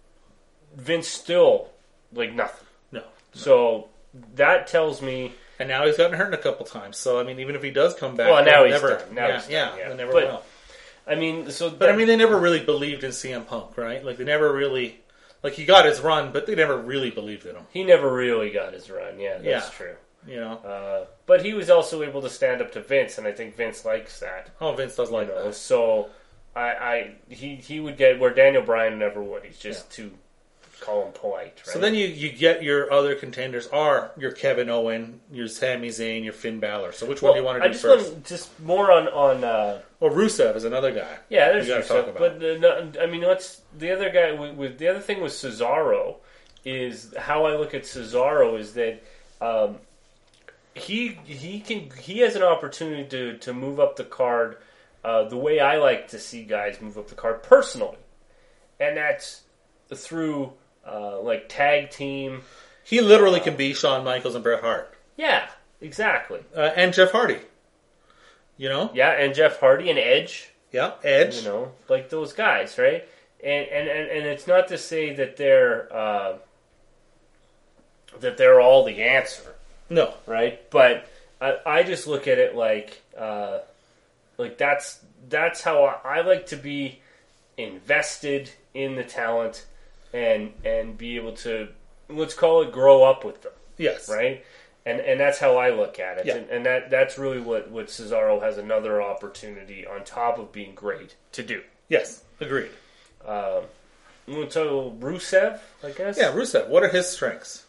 Vince still, like, nothing. No, So that tells me... and now he's gotten hurt a couple times. So I mean, even if he does come back, Well, now they'll he's never, done. Now yeah, he's yeah, done, yeah. they never But- will. I mean, so... But I mean, they never really believed in C M Punk, right? Like they never really, like he got his run, but they never really believed in him. he never really got his run. Yeah, that's Yeah. true. You know? Uh, but he was also able to stand up to Vince, and I think Vince likes that. Oh, Vince does like You know, that. so I, I he he would get where Daniel Bryan never would. He's just too call him polite. Right? So then you, you get your other contenders are your Kevin Owen, your Sami Zayn, your Finn Balor. So which one do you want to I do just first? want just more on on. Uh, Well, Rusev is another guy. yeah, there's You gotta Rusev, talk about. but uh, no, I mean, what's the other guy with, with the other thing with Cesaro is how I look at Cesaro is that um, he he can he has an opportunity to to move up the card uh, the way I like to see guys move up the card personally, and that's through uh, like tag team. He literally can be Shawn Michaels and Bret Hart. Yeah, exactly. Uh, and Jeff Hardy. You know? Yeah, and Jeff Hardy and Edge. Yeah, Edge. You know, like those guys, right? And and, and, and it's not to say that they're uh, that they're all the answer, No. right? But I, I just look at it like uh, like that's that's how I, I like to be invested in the talent and and be able to, let's call it, grow up with them, Yes. right? And and that's how I look at it. Yeah. And, and that that's really what, what Cesaro has another opportunity on top of being great to do. Yes. Agreed. Um, we'll talk Rusev, I guess. Yeah, Rusev. What are his strengths?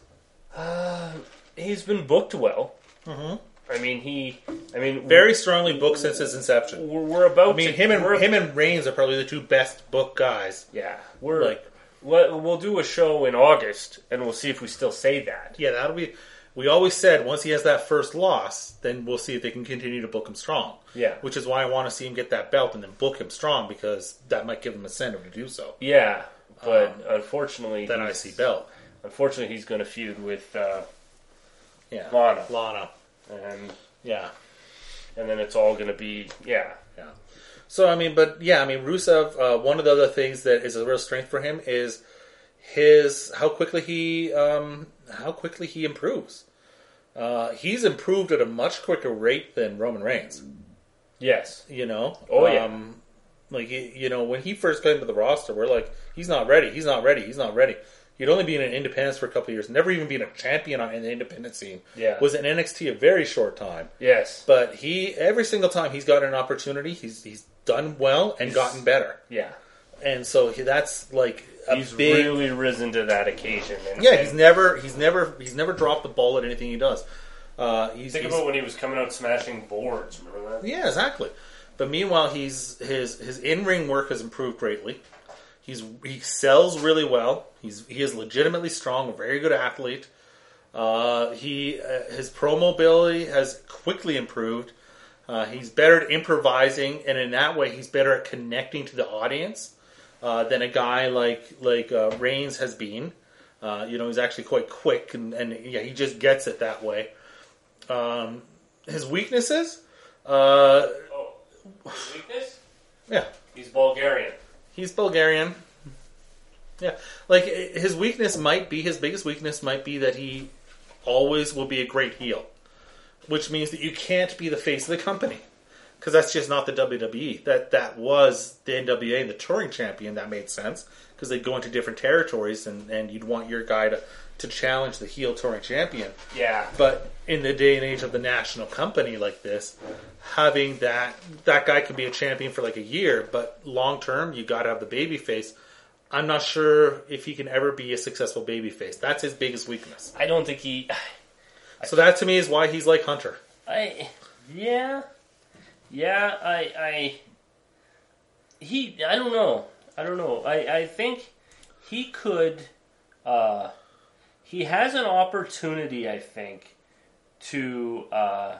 He's been booked well. Mm-hmm. I mean, he. I mean, Very strongly booked since his inception. We're, we're about. I mean, to, him and we're- him and Reigns are probably the two best booked guys. Yeah, we're Like, Well, we'll do a show in August, and we'll see if we still say that. Yeah, that'll be. We always said once he has that first loss, then we'll see if they can continue to book him strong. Yeah. Which is why I want to see him get that belt and then book him strong, because that might give him incentive to do so. Yeah, but Um, unfortunately, That he's- I C belt. Unfortunately, he's going to feud with uh, Yeah. Lana, Lana. and Yeah. and then it's all going to be yeah. Yeah. So, I mean, but yeah, I mean, Rusev, uh, one of the other things that is a real strength for him is his, how quickly he, um, how quickly he improves. Uh, he's improved at a much quicker rate than Roman Reigns, Yes. you know? Oh, yeah. Um, like, you know, when he first came to the roster, we're like, he's not ready, he's not ready, he's not ready. He'd only been in Independence for a couple of years, never even been a champion on in the Independent scene. Yeah. Was in N X T a very short time. Yes. But he, every single time he's gotten an opportunity, he's he's done well and gotten better. Yeah. And so he, that's like a He's big. really risen to that occasion. And, Yeah, and he's never he's never he's never dropped the ball at anything he does. Uh, he's, think he's about when he was coming out smashing boards. Remember that? yeah, exactly. But meanwhile, he's his his in ring work has improved greatly. He's he sells really well. He's he is legitimately strong, a very good athlete. Uh, he uh, his promo ability has quickly improved. Uh, he's better at improvising, and in that way, he's better at connecting to the audience uh, than a guy like like uh, Reigns has been. Uh, you know, he's actually quite quick, and, and yeah, he just gets it that way. Um, his weaknesses, uh, Oh, weakness? yeah, He's Bulgarian. he's Bulgarian. Yeah, like his weakness might be his biggest weakness might be that he always will be a great heel, which means that you can't be the face of the company because that's just not the W W E. That that was the N W A and the touring champion. That made sense because they'd go into different territories and, and you'd want your guy to, to challenge the heel touring champion. Yeah. But in the day and age of the national company like this, having that that guy can be a champion for like a year, but long term you got to have the baby face. I'm not sure if he can ever be a successful baby face. That's his biggest weakness. I don't think he. So that to me is why he's like Hunter. I. Yeah. Yeah. I. I. He. I don't know. I don't know. I. I think he could. Uh, he has an opportunity. I think to. Uh,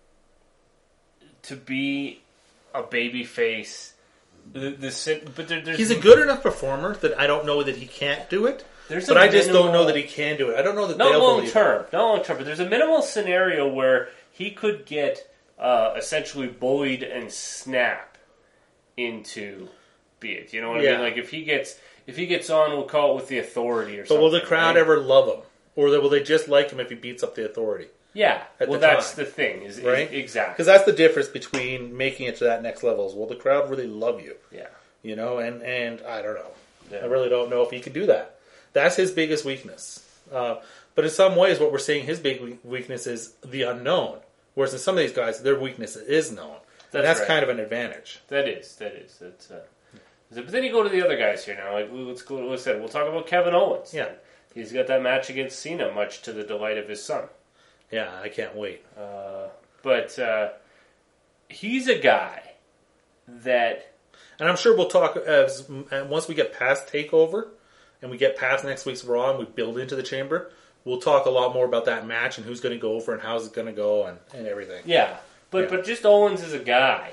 to be a baby face. The, the but there, there's He's a good enough performer that I don't know that he can't do it. There's but a I just don't know minimal- that he can do it. I don't know that Not they'll long believe it. term, not long term, but there's a minimal scenario where he could get uh, essentially bullied and snap into be it. You know what I Yeah. mean? Like if he gets if he gets on, we'll call it with the authority or But something. will the crowd right? ever love him, or will they just like him if he beats up the authority? Yeah. at Well, the that's time? the thing. Is, is- Right? exactly. Because that's the difference between making it to that next level. Is will the crowd really love you? Yeah. You know, and and I don't know. Yeah. I really don't know if he could do that. That's his biggest weakness. Uh, but in some ways, what we're seeing his big we- weakness is the unknown. Whereas in some of these guys, their weakness is known. That's and that's right. kind of an advantage. That is. That is. That's. Uh, but then you go to the other guys here now. Like let's go. Let's say we'll talk about Kevin Owens. Yeah. He's got that match against Cena, much to the delight of his son. Yeah, I can't wait. Uh, but uh, he's a guy that And I'm sure we'll talk as and once we get past Takeover and we get past next week's Raw and we build into the Chamber. We'll talk a lot more about that match and who's going to go over and how's it going to go and, and everything. yeah. But Yeah. but just Owens as a guy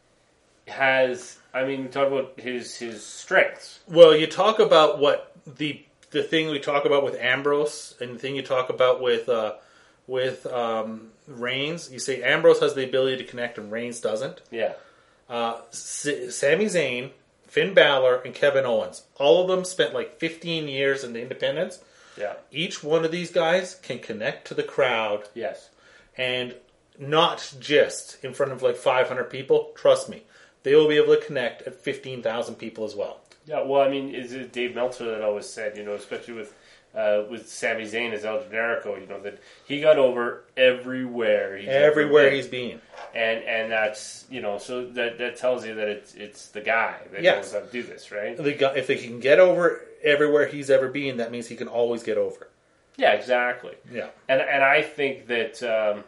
has. I mean, talk about his his strengths. Well, you talk about what the the thing we talk about with Ambrose and the thing you talk about with uh, with um, Reigns. You say Ambrose has the ability to connect and Reigns doesn't. Yeah. Uh, S- Sami Zayn, Finn Balor, and Kevin Owens. All of them spent like fifteen years in the independents. Yeah. Each one of these guys can connect to the crowd Yes. and not just in front of like five hundred people. Trust me, they will be able to connect at fifteen thousand people as well. Yeah. Well, I mean, is it Dave Meltzer that always said, you know, especially with uh, with Sami Zayn as El Generico, you know, that he got over everywhere. He's ever Everywhere been. he's been. and and that's you know, so that that tells you that it's it's the guy that Yes. knows how to do this, right? The guy, if he can get over everywhere he's ever been, that means he can always get over. Yeah, exactly. Yeah. And and I think that um,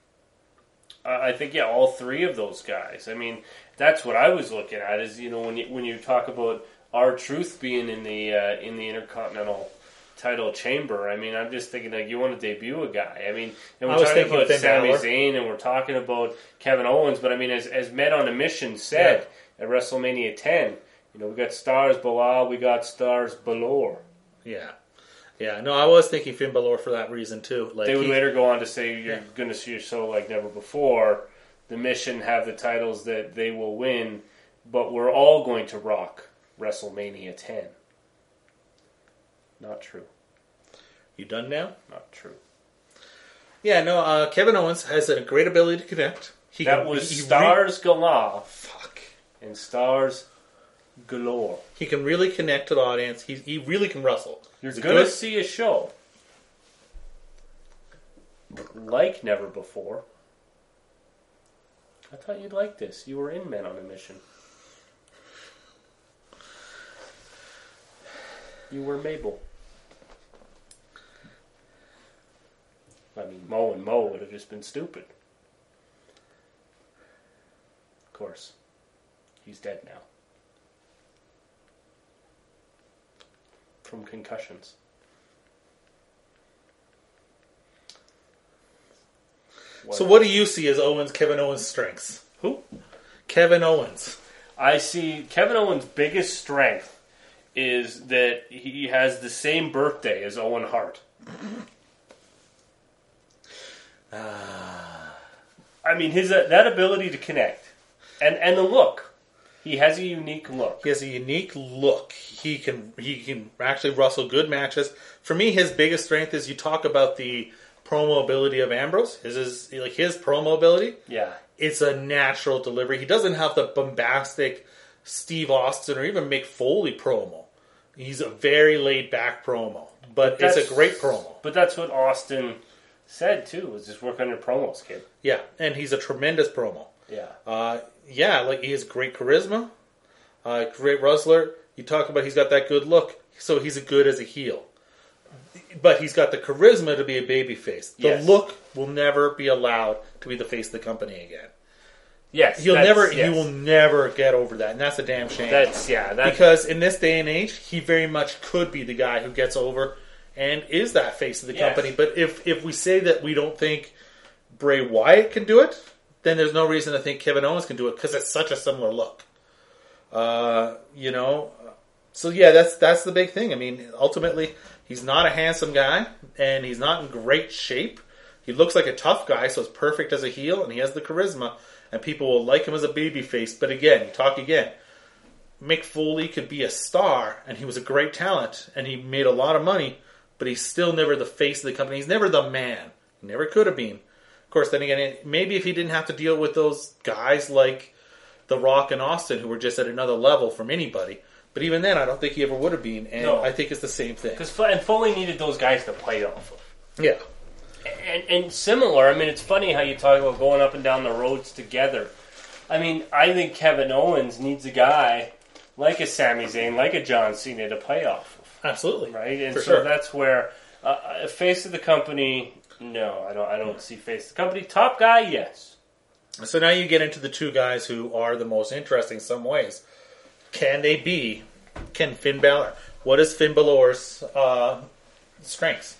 I I think yeah, all three of those guys. I mean, that's what I was looking at. Is you know when you when you talk about R-Truth being in the uh, in the Intercontinental title chamber. I mean, I'm just thinking like you want to debut a guy. I mean, and we're I was talking thinking about Finn Sami Balor. Zayn and we're talking about Kevin Owens, but I mean, as as Men on a Mission said at WrestleMania ten, you know, we got stars Bilal, we got stars Balor. Yeah. Yeah, no, I was thinking Finn Balor for that reason too. Like They would he- later go on to say you're Yeah. going to see your show like never before. The Mission have the titles that they will win, but we're all going to rock WrestleMania ten. Not true. You done now? Not true. Yeah, no, uh, Kevin Owens has a great ability to connect. He That can- was he re- stars galore fuck. and stars galore. He can really connect to the audience. He he really can wrestle. You're He's a going to good- see a show like never before. I thought you'd like this. You were in Men on a Mission. You were Mabel. I mean, Mo and Mo would have just been stupid. Of course. He's dead now. From concussions. So what do you see as Owens, Kevin Owens' strengths? Who? Kevin Owens. I see Kevin Owens' biggest strength is that he has the same birthday as Owen Hart. I mean, his uh, that ability to connect, and and the look. He has a unique look. He has a unique look. He can he can actually wrestle good matches. For me, his biggest strength is you talk about the promo ability of Ambrose. His is like his promo ability. Yeah, It's a natural delivery. He doesn't have the bombastic Steve Austin or even Mick Foley promo. He's a very laid back promo, but it's That's- a great promo. but that's what Austin said too. Was just work on your promos, kid. Yeah, and he's a tremendous promo. Yeah, Uh, yeah, like he has great charisma, uh, great wrestler. You talk about he's got that good look, so he's a good as a heel. But he's got the charisma to be a babyface. The Yes. look will never be allowed to be the face of the company again. yes, He'll that's- never, yes. he will never get over that, and that's a damn shame. That's yeah. That because in this day and age, he very much could be the guy who gets over and is that face of the Yes. company. But if if we say that we don't think Bray Wyatt can do it, then there's no reason to think Kevin Owens can do it because it's such a similar look. Uh, you know, so yeah, that's that's the big thing. I mean, ultimately, he's not a handsome guy, and he's not in great shape. He looks like a tough guy, so it's perfect as a heel, and he has the charisma, and people will like him as a babyface. But again, you talk again. Mick Foley could be a star, and he was a great talent, and he made a lot of money, but he's still never the face of the company. He's never the man. He never could have been. Of course, then again, maybe if he didn't have to deal with those guys like The Rock and Austin, who were just at another level from anybody. But even then, I don't think he ever would have been, and No. I think it's the same thing. because and Foley needed those guys to play off of. Yeah. And, and similar, I mean, it's funny how you talk about going up and down the roads together. I mean, I think Kevin Owens needs a guy like a Sami Zayn, like a John Cena to play off of, Absolutely. right? And For so sure. that's where uh, a face of the company. No, I don't. I don't see face of the company. Top guy, yes. So now you get into the two guys who are the most interesting in some ways. Can they be? Can Finn Balor? What is Finn Balor's uh, strengths?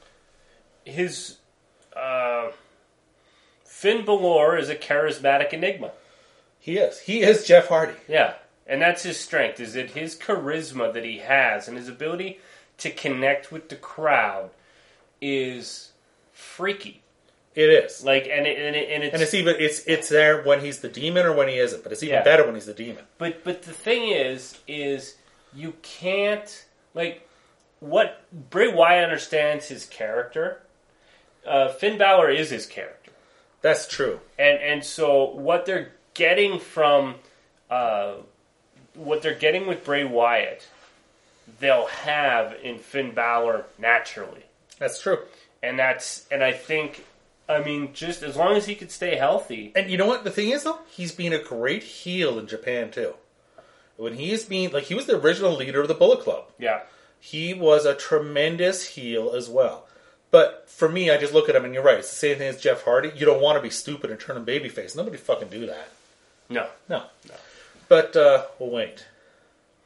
His uh, Finn Balor is a charismatic enigma. He is. He is Jeff Hardy. Yeah, and that's his strength, is that his charisma that he has and his ability to connect with the crowd is freaky. It is. Like, and it, and, it, and it's, And it's even it's it's there when he's the demon or when he isn't, but it's even Yeah. better when he's the demon. but but the thing is, is you can't like what Bray Wyatt understands his character. Uh, Finn Balor is his character. That's true. And and so what they're getting from uh, what they're getting with Bray Wyatt, they'll have in Finn Balor naturally, That's true. and that's and I think I mean just as long as he could stay healthy. And you know what the thing is though? He's been a great heel in Japan too. When he's been like he was the original leader of the Bullet Club. Yeah, He was a tremendous heel as well. But for me, I just look at him and you're right. It's the same thing as Jeff Hardy. You don't want to be stupid and turn him babyface. Nobody fucking do that. no, No. But uh, we'll wait.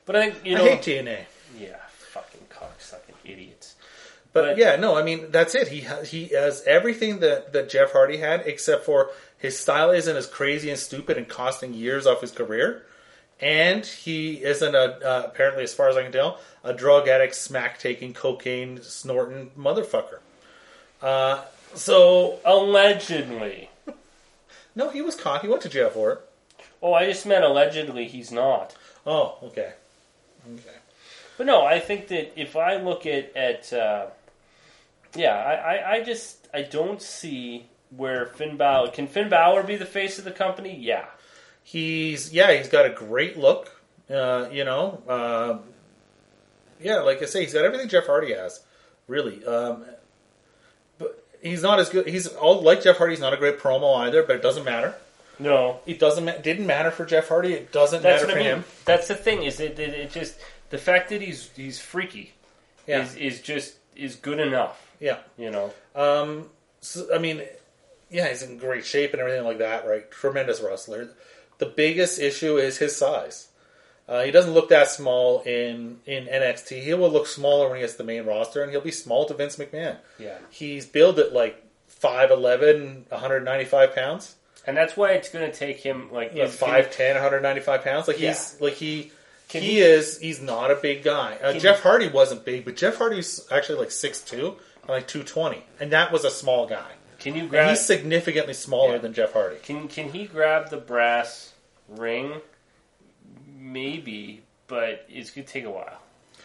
But I think, you know... I hate T N A. Yeah, fucking cocksucking idiots. But, But, I hate T N A. Yeah, fucking cocksucking idiots. But, But- yeah, no, I mean, that's it. He ha- he has everything that, that Jeff Hardy had, except for his style isn't as crazy and stupid and costing years off his career. And he isn't, a uh, apparently, as far as I can tell, a drug addict, smack-taking, cocaine-snorting motherfucker. Uh, so... Allegedly. No, he was caught. He went to jail for it. Oh, I just meant allegedly he's not. Oh, okay. Okay. But no, I think that if I look at... at uh, yeah, I, I, I just... I don't see where Finn Balor... Can Finn Balor be the face of the company? Yeah. He's, yeah, he's got a great look, uh, you know. Uh, yeah, like I say, he's got everything Jeff Hardy has, really. Um, but he's not as good. He's all like Jeff Hardy. He's not a great promo either, but it doesn't matter. No. It doesn't. Ma- didn't matter for Jeff Hardy. It doesn't That's matter what for I mean. him. That's the thing, is that it, it just... The fact that he's he's freaky Yeah, is, is just... is good enough, yeah. you know. Um, so, I mean, yeah, he's in great shape and everything like that, right? Tremendous wrestler. The biggest issue is his size. Uh, he doesn't look that small in, in N X T. He will look smaller when he gets to the main roster, and he'll be small to Vince McMahon. Yeah. He's billed at like five eleven, one hundred ninety-five pounds. And that's why it's going to take him, like... Yeah, if- five ten, one hundred ninety-five pounds. Like, Yeah. he's, like he... Can he, he- is, he's not a big guy. Uh, Can Jeff he- Hardy wasn't big, but Jeff Hardy's actually like six two, like two twenty. And that was a small guy. Can you And grab... he's significantly smaller Yeah. than Jeff Hardy. Can can he grab the brass ring? Maybe, but it's going to take a while.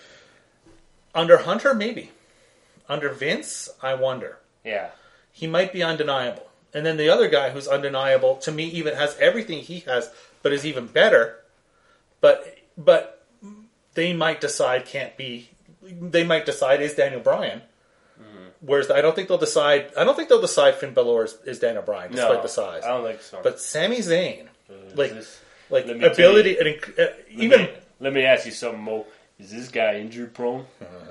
Under Hunter, maybe. Under Vince, I wonder. Yeah. He might be undeniable. And then the other guy who's undeniable, to me, even has everything he has, but is even better. But but they might decide can't be. They might decide is Daniel Bryan. Mm-hmm. Whereas I don't think they'll decide. I don't think they'll decide Finn Balor is, is Daniel Bryan, despite No, the size. I don't think so. But Sami Zayn, Uh, like this- like let me tell ability, you- and inc- uh, let even me, let me ask you something, Mo. Is this guy injury prone?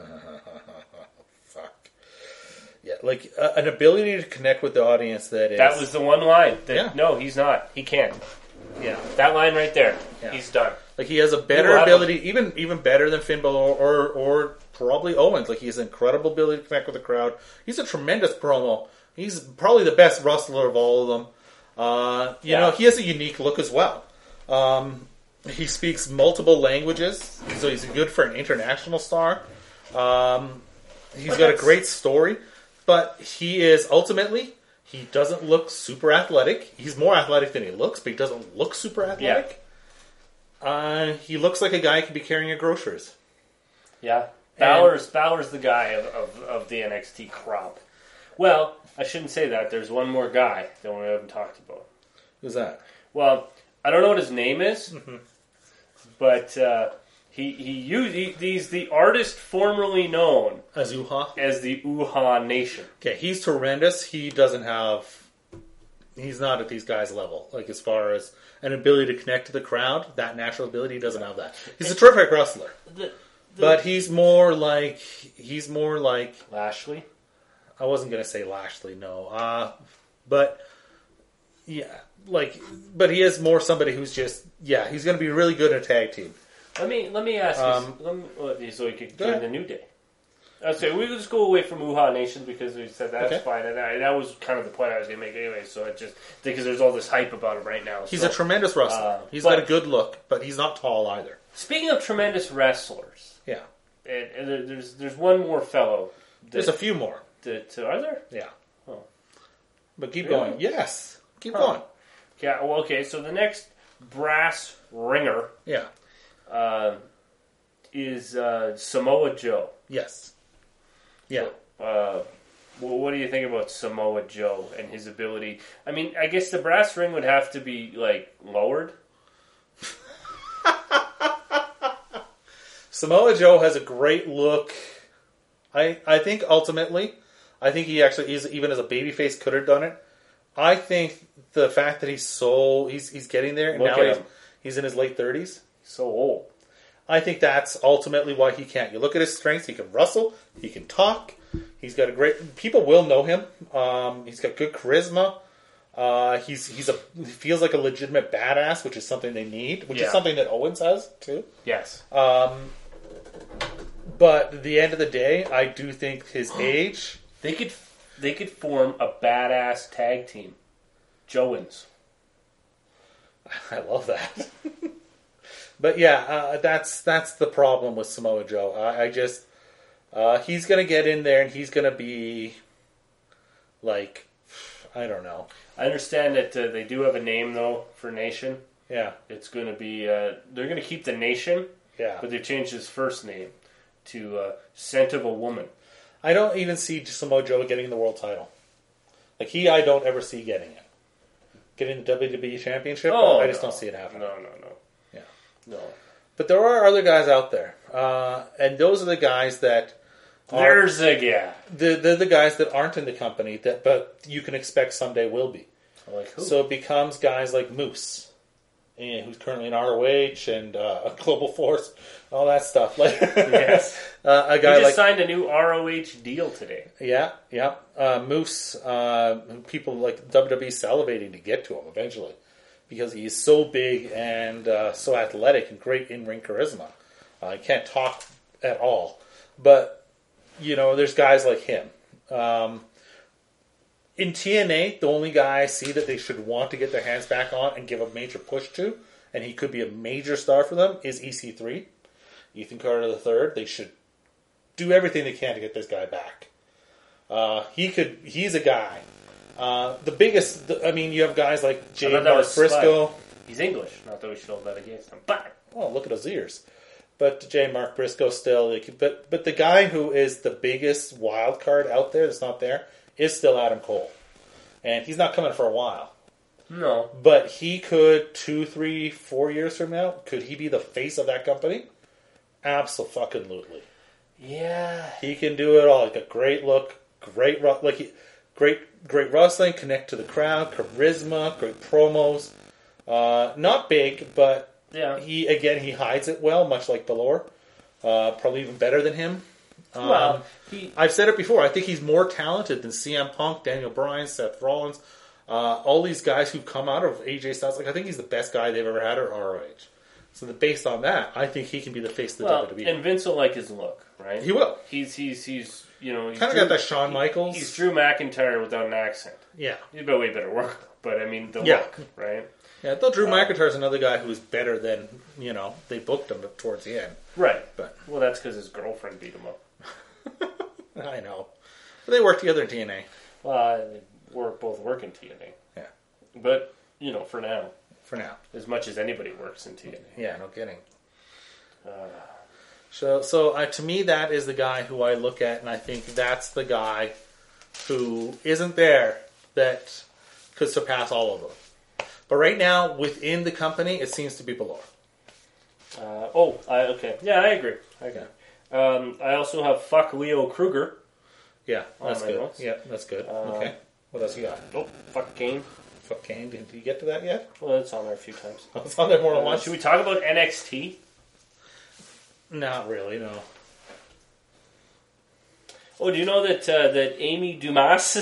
fuck yeah, like uh, an ability to connect with the audience that is That was the one line. That, Yeah. No, he's not. He can't. yeah. That line right there. Yeah. He's done. Like he has a better He'll have ability, even even better than Finn Balor or or probably Owens. Like he has an incredible ability to connect with the crowd. He's a tremendous promo. He's probably the best wrestler of all of them. Uh, you Yeah. know, he has a unique look as well. Um, he speaks multiple languages, so he's good for an international star. Um, he's But got a that's- great story, but he is ultimately he doesn't look super athletic. He's more athletic than he looks, but he doesn't look super athletic. Uh, he looks like a guy who could be carrying your groceries. Yeah. Balor's, Balor's the guy of, of, of the N X T crop. Well, I shouldn't say that. There's one more guy that we haven't talked about. Who's that? Well, I don't know what his name is, Mm-hmm. but uh, he he, used, he he's the artist formerly known Azuha. as the Uha Nation. Okay, he's horrendous. He doesn't have. He's not at these guys' level. Like as far as an ability to connect to the crowd, that natural ability, he doesn't have that. He's a terrific wrestler, The, the but he's more like he's more like. Lashley. I wasn't gonna say Lashley, no. Uh, but yeah, like, but he is more somebody who's just yeah. He's gonna be really good in a tag team. Let me let me ask Um, you let me, well, so we could go join ahead. the New Day. Okay, we could just go away from Uha Nation because we said that's Okay. fine, and I, that was kind of the point I was going to make anyway. So it just because there's all this hype about him right now. He's so. a tremendous wrestler. Uh, He's but- got a good look, but he's not tall either. Speaking of tremendous wrestlers, Yeah, and, and there- there's there's one more fellow. That, there's a few more. that uh, are there? Yeah, Oh. but keep Really? going. Yes, keep Huh. going. Yeah. Well, okay. So the next brass ringer Yeah. uh, is uh, Samoa Joe. Yes. Yeah. Uh, well, what do you think about Samoa Joe and his ability? I mean, I guess the brass ring would have to be like lowered. Samoa Joe has a great look. I I think ultimately, I think he actually is even as a babyface could have done it. I think the fact that he's so he's he's getting there and Look now at he's, him. he's in his late thirties. So old. I think that's ultimately why he can't. You look at his strengths; he can wrestle, he can talk. He's got a great. People will know him. Um, he's got good charisma. Uh, he's he's a he feels like a legitimate badass, which is something they need, which Yeah. is something that Owens has too. Yes. Um, but at the end of the day, I do think his age. They could they could form a badass tag team. Joans. I love that. But yeah, uh, that's that's the problem with Samoa Joe. I, I just uh, he's gonna get in there and he's gonna be like, I don't know. I understand that uh, they do have a name though for Nation. Yeah, It's going to be uh, they're going to keep the Nation, yeah. but they've changed his first name to uh, Scent of a Woman. I don't even see Samoa Joe getting the world title. Like he, I don't ever see getting it. Getting the W W E Championship, Oh, I just no. don't see it happening. No, no, no, Yeah. no. But there are other guys out there, uh, and those are the guys that are There's a guy. the they're the guys that aren't in the company that, but you can expect someday will be. Like who? So it becomes guys like Moose, eh, who's currently in R O H and uh, Global Force, all that stuff. Like Yes. uh, a He guy just like signed a new R O H deal today. yeah, yeah, uh, Moose. Uh, who people like W W E salivating to get to him eventually because he's so big and uh, so athletic and great in ring charisma. Uh, he can't talk at all, but you know, there's guys like him. Um, In T N A, the only guy I see that they should want to get their hands back on and give a major push to, and he could be a major star for them, is E C three. Ethan Carter the third. They should do everything they can to get this guy back. Uh, he could. He's a guy. Uh, the biggest. The, I mean, you have guys like J. I thought that Mark was Briscoe. Spud. He's English. Not that we should hold that against him. But Oh, look at his ears. But J. Mark Briscoe still. They could, but but the guy who is the biggest wild card out there that's not there is still Adam Cole, and he's not coming for a while. no. But he could two, three, four years from now, could he be the face of that company? Absolutely. Yeah. He can do it all. He's got great look, great ru- like he, great great wrestling, connect to the crowd, charisma, great promos. Uh, not big, but Yeah. he again he hides it well, much like Balor. Uh, probably even better than him. Um, Well, he I've said it before. I think he's more talented than C M Punk, Daniel Bryan, Seth Rollins, uh, all these guys who've come out of A J Styles. Like I think he's the best guy they've ever had at R O H. So that based on that, I think he can be the face of the well, W W E. and Vince will like his look, right? He will. He's he's he's you know he's Kind of Drew- got that Shawn Michaels. He's Drew McIntyre without an accent. yeah, He's a way better work, but I mean the Yeah. look, right? yeah. Though Uh, Drew McIntyre's another guy who's better than you know they booked him towards the end. Right. But Well, that's because his girlfriend beat him up. I know, but they work together in T N A. Well, we're both working T N A, Yeah, but you know, for now, for now. as much as anybody works in T N A. Yeah, no kidding. Uh, So, so uh, to me, that is the guy who I look at, and I think that's the guy who isn't there that could surpass all of them. But right now, within the company, it seems to be below. Uh, oh, I, okay. Yeah, I agree. I agree. Um, I also have fuck Leo Kruger. Yeah, that's my good. notes. Yeah, that's good. Uh, okay, what else you got? Oh, fuck Kane. Fuck Kane. Did you get to that yet? Well, it's on there a few times. It's on there more than Uh, once. should we talk about N X T? Not really. No. Oh, do you know that uh, that Amy Dumas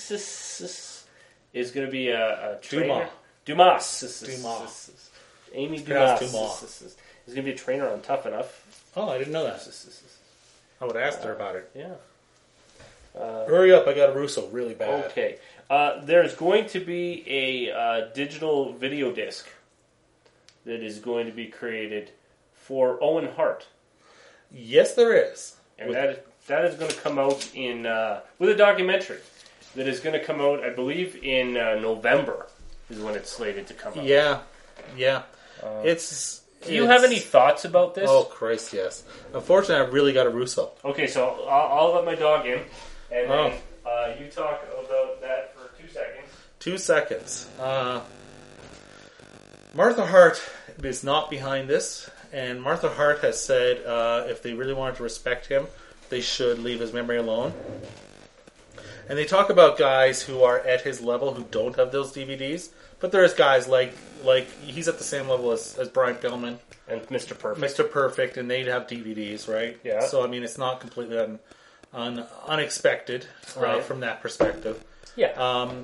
is going to be a, a trainer? Dumas. Dumas. Amy Pronounced Dumas Dumas. is going to be a trainer on Tough Enough. Oh, I didn't know that. I would have asked her about it. Yeah. Hurry up! I got a Russo really bad. Okay. Uh, there's going to be a uh, digital video disc that is going to be created for Owen Hart. Yes, there is. And With- that that is going to come out in uh, with a documentary that is going to come out, I believe, in uh, November is when it's slated to come out. Yeah, yeah. it's. Do you it's- have any thoughts about this? Oh Christ, yes. Unfortunately, I really got a Russo. Okay, so I'll, I'll let my dog in, and Oh. then uh, you talk about that for two seconds. Two seconds. Uh, Martha Hart is not behind this, and Martha Hart has said uh, if they really wanted to respect him, they should leave his memory alone. And they talk about guys who are at his level who don't have those D V Ds, but there's guys like like he's at the same level as, as Brian Pillman, And Mister Perfect. Mister Perfect, and they'd have D V Ds, right? Yeah. So I mean, it's not completely un, un, unexpected uh, Right. from that perspective. Yeah. Um,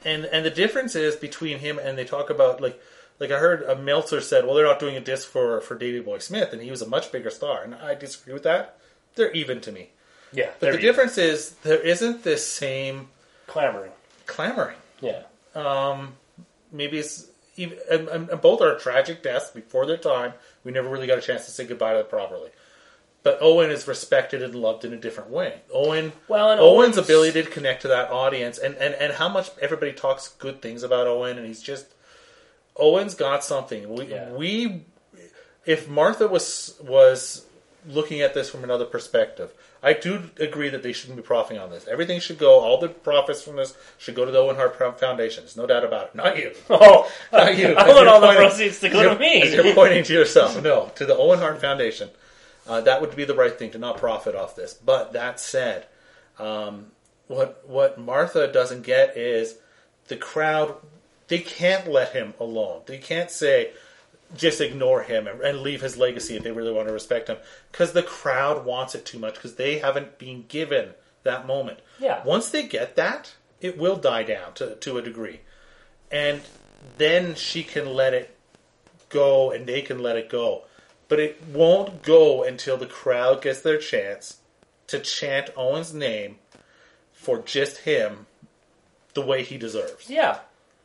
and and the difference is between him and they talk about like like I heard a Meltzer said, well, they're not doing a disc for for Davey Boy Smith, and he was a much bigger star, and I disagree with that. They're even to me. Yeah, but the difference is there isn't this same clamoring. Clamoring. Yeah. Um, maybe it's even, and, and both are tragic deaths before their time. We never really got a chance to say goodbye to them properly. But Owen is respected and loved in a different way. Owen, well, and Owen's, Owen's ability to connect to that audience, and, and, and how much everybody talks good things about Owen, and he's just Owen's got something. We yeah. we if Martha was was looking at this from another perspective, I do agree that they shouldn't be profiting on this. Everything should go. All the profits from this should go to the Owen Hart Foundation. There's no doubt about it. Not you. Oh, not you. I want all the proceeds to go to me. As you're pointing to yourself. No, to the Owen Hart Foundation. Uh, that would be the right thing to not profit off this. But that said, um, what what Martha doesn't get is the crowd. They can't let him alone. They can't say just ignore him and, and leave his legacy if they really want to respect him, because the crowd wants it too much because they haven't been given that moment. Yeah. Once they get that, it will die down to to a degree, and then she can let it go, and they can let it go. But it won't go until the crowd gets their chance to chant Owen's name for just him the way he deserves. Yeah.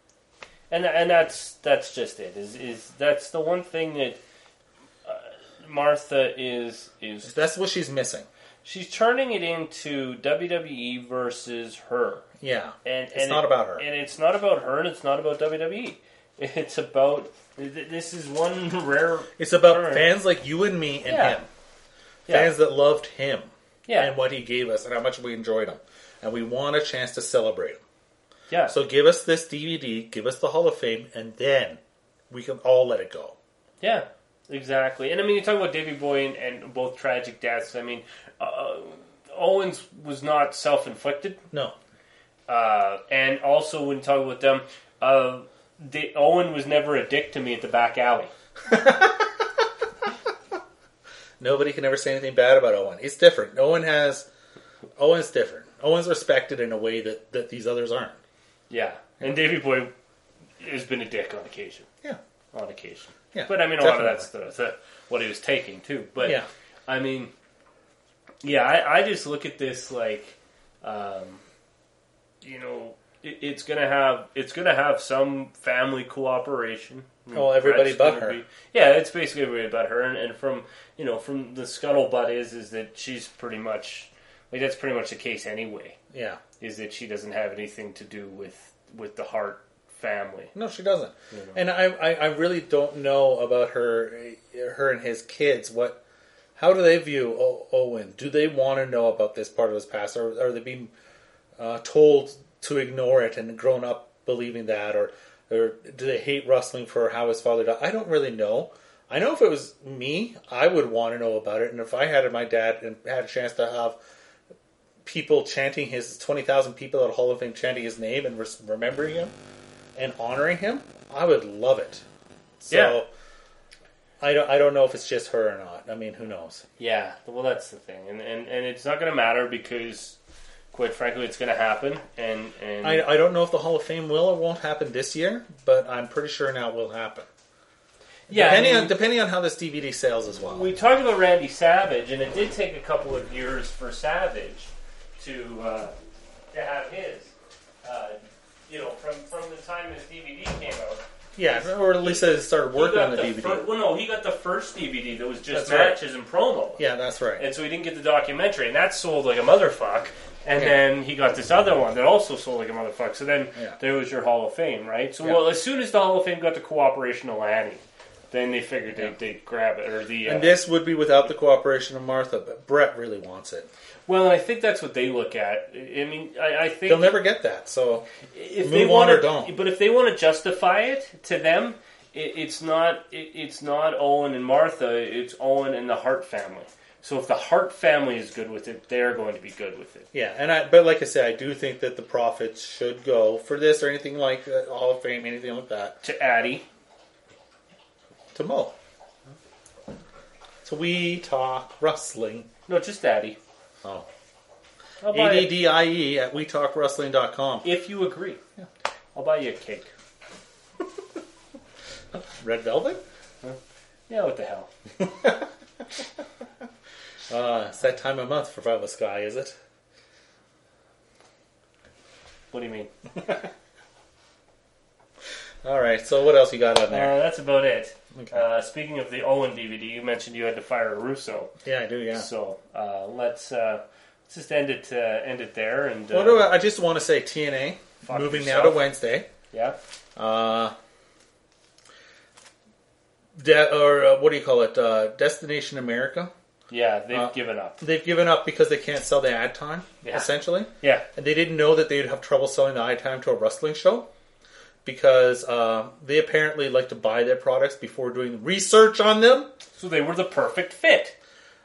And and that's that's just it. Is is that's the one thing that uh, Martha is is That's what she's missing. She's turning it into W W E versus her. Yeah. And it's and not it, about her. And it's not about her, and it's not about W W E. It's about this is one rare. It's about turn. fans like you and me and yeah. him. Yeah. Fans that loved him. Yeah. And what he gave us and how much we enjoyed him. And we want a chance to celebrate him. Yeah. So give us this D V D, give us the Hall of Fame, and then we can all let it go. Yeah, exactly. And I mean, you talk about Davey Boy and, and both tragic deaths. I mean, uh, Owens was not self-inflicted. No. Uh, and also, when you talk about them, uh, they, Owen was never a dick to me at the back alley. Nobody can ever say anything bad about Owen. He's different. Owen has... Owen's different. Owen's respected in a way that, that these others aren't. Yeah. And Davey Boy has been a dick on occasion. Yeah. On occasion. Yeah. But I mean, a definitely. lot of that's the, the, what he was taking, too. But, yeah. I mean, yeah, I, I just look at this like, um, you know, it, it's gonna have it's gonna have some family cooperation. Oh, everybody Brett's but gonna her. Be, yeah, it's basically everybody but her, and, and from you know from the scuttlebutt is is that she's pretty much like that's pretty much the case anyway. Yeah, is that she doesn't have anything to do with with the Hart family. No, she doesn't. You know? And I, I, I really don't know about her, her and his kids. What, how do they view o- Owen? Do they want to know about this part of his past, or are they being uh, told to ignore it and grown up believing that, or, or do they hate wrestling for how his father died? I don't really know. I know if it was me, I would want to know about it, and if I had my dad and had a chance to have people chanting his twenty thousand people at Hall of Fame chanting his name and res- remembering him and honoring him, I would love it. So Yeah. I don't I don't know if it's just her or not. I mean, who knows? Yeah, well, that's the thing, and and, and it's not going to matter because, quite frankly, it's going to happen. And, and I I don't know if the Hall of Fame will or won't happen this year, but I'm pretty sure now it will happen. yeah, depending I mean, on depending on how this D V D sells as well. we talked about Randy Savage, and it did take a couple of years for Savage to uh, to have his. Uh, you know, from from the time this D V D came out. Yeah, or at least they started He working got on the, D V D. fir- well, no, he got the first D V D that was just That's right. matches and promo. Yeah, that's right. And so he didn't get the documentary, and that sold like a motherfuck. And Yeah. then he got this other one that also sold like a motherfucker. So then Yeah. there was your Hall of Fame, right? So Yeah. well, as soon as the Hall of Fame got the cooperation of Lanny, then they figured they'd, Yeah. they'd grab it. Or the uh, And this would be without the cooperation of Martha, but Brett really wants it. well, I think that's what they look at. I mean, I, I think They'll never get that, so if move they on want or to, don't. But if they want to justify it to them, it, it's not. It, it's not Owen and Martha. It's Owen and the Hart family. So if the Hart family is good with it, they're going to be good with it. yeah. And I, but like I said, I do think that the profits should go for this or anything like uh, Hall of Fame, anything like that, To Addie, to Mo. So we talk wrestling. no, just Addie. Oh, I'll buy A D it D I E at we talk wrestling dot com. if you agree. I'll buy you a cake. Red velvet? Yeah, what the hell? Uh, it's that time of month for Violet Sky, is it? What do you mean? All right. So what else you got on there? Uh, that's about it. Okay. Uh, speaking of the Owen D V D, you mentioned you had to fire a Russo. Yeah, I do. Yeah. So uh, let's uh, let's just end it uh, end it there. And uh, What do I, I just want to say T N A Fuck moving yourself. now to Wednesday. yeah, Uh, de- or uh, what do you call it? Uh, Destination America. yeah, they've Uh, given up. They've given up because they can't sell the ad time, Yeah. essentially. Yeah, And they didn't know that they'd have trouble selling the ad time to a wrestling show because uh, they apparently like to buy their products before doing research on them. so they were the perfect fit.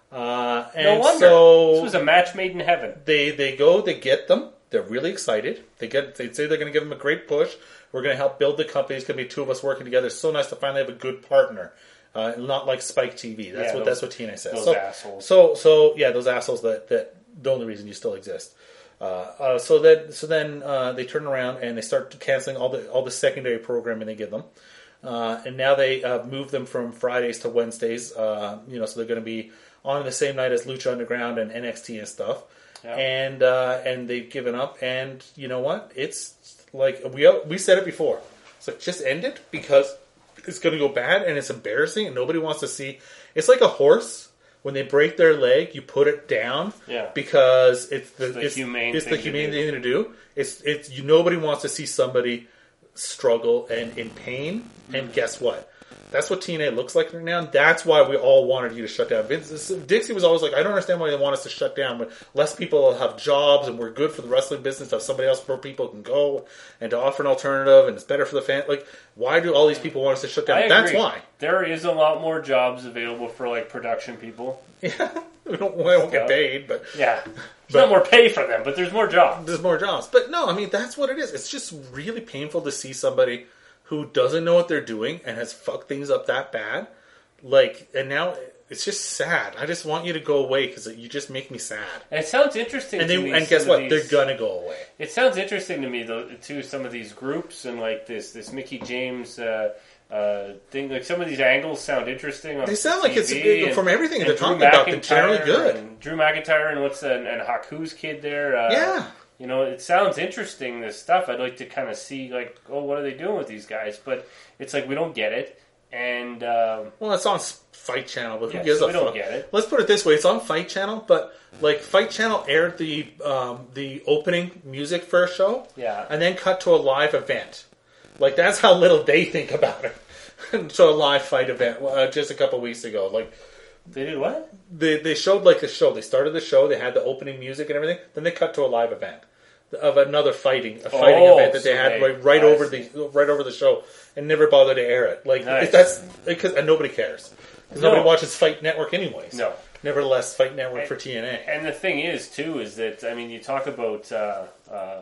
Uh, and No wonder. so This was a match made in heaven. they they go, they get them. They're really excited. They get they say they're going to give them a great push. We're going to help build the company. It's going to be two of us working together. It's so nice to finally have a good partner, uh, not like Spike T V. That's Yeah, what those- that's what T N A says. those so, assholes. So so yeah, those assholes that that the only reason you still exist. Uh, uh, so then so then uh, they turn around and they start canceling all the all the secondary programming they give them. Uh, and now they uh, move them from Fridays to Wednesdays. Uh, you know, so they're going to be on the same night as Lucha Underground and N X T and stuff. Yeah. And uh, and they've given up. And you know what? It's like we we said it before. It's like just end it because it's going to go bad and it's embarrassing and nobody wants to see. It's like a horse. When they break their leg, you put it down Yeah. because it's the, It's the it's, humane it's thing the to humane do. thing to do. It's it's you. Nobody wants to see somebody struggle and in pain. And guess what? That's what T N A looks like right now. That's why we all wanted you to shut down. Vince, Dixie was always like, I don't understand why they want us to shut down. But less people will have jobs, and we're good for the wrestling business to have somebody else where people can go and to offer an alternative, and it's better for the fan. Like, why do all these people want us to shut down? I That's agree. why. There is a lot more jobs available for like production people. Yeah, we don't, we don't get Stuff. paid, but Yeah, there's But- not more pay for them, but there's more jobs. there's more jobs. But no, I mean, that's what it is. It's just really painful to see somebody who doesn't know what they're doing and has fucked things up that bad. Like, and now it's just sad. I just want you to go away because you just make me sad. And it sounds interesting. And to they, me, and guess some of what? these- They're gonna go away. It sounds interesting to me, though, too. Some of these groups and like this, this Mickey James uh, uh, thing. Like some of these angles sound interesting. On They sound T like it's V uh, from everything and they're Drew talking about. They're McIntyre generally good. And Drew McIntyre and what's the, and, and Haku's kid there. Uh, Yeah. You know, it sounds interesting. This stuff. I'd like to kind of see, like, oh, what are they doing with these guys? But it's like we don't get it, and um, Well, it's on Fight Channel, but who Yeah, gives so a we don't fuck? get it. Let's put it this way: it's on Fight Channel, but like Fight Channel aired the um, the opening music for a show, Yeah. and then cut to a live event. Like that's how little they think about it. To a live fight event uh, just a couple weeks ago. Like they did what? they they showed like the show. They started the show. They had the opening music and everything. Then they cut to a live event of another fighting a fighting Oh, event that they so had they- right, right I over see. the right over the show and never bothered to air it. Like Nice. that's because and nobody cares because No. nobody watches Fight Network anyways. No. Nevertheless, Fight Network And- for T N A. And the thing is, too, is that I mean, you talk about uh, uh,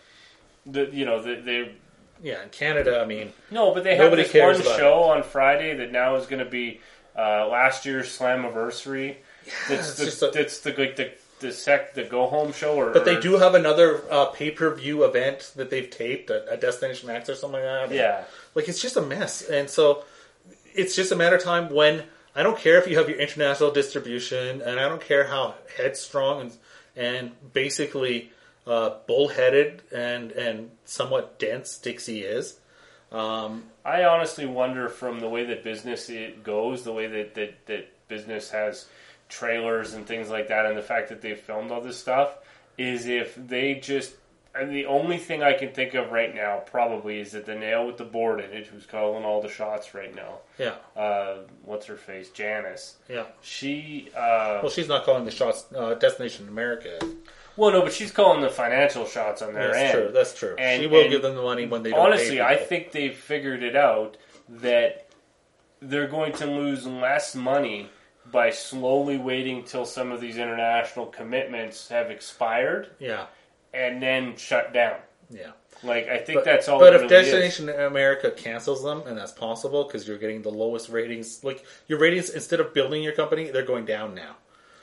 the you know the they Yeah, in Canada, I mean, no, but they have Nobody this cares one about show on Friday that now is going to be uh, last year's Slammiversary. That's it's the just a- that's the like the the sec the go home show, or but they or- do have another uh, pay per view event that they've taped at, at Destination Max or something like that. Yeah, Like, it's just a mess. And so, it's just a matter of time when, I don't care if you have your international distribution, and I don't care how headstrong and, and basically uh, bullheaded and, and somewhat dense Dixie is. Um, I honestly wonder from the way that business it goes, the way that, that, that business has trailers and things like that, and the fact that they filmed all this stuff, is if they just... And the only thing I can think of right now probably is that the nail with the board in it, who's calling all the shots right now. yeah, Uh, what's her face? Janice. yeah. She... Uh, Well, she's not calling the shots uh, Destination America. well, no, but she's calling the financial shots on their That's end. true. That's true. And- she will and give them the money when they don't Honestly, pay I people. think they've figured it out that they're going to lose less money by slowly waiting till some of these international commitments have expired Yeah, and then shut down. yeah. Like, I think But, that's all but it if really Destination America cancels them, and that's possible because you're getting the lowest ratings, like your ratings instead of building your company, they're going down now. is.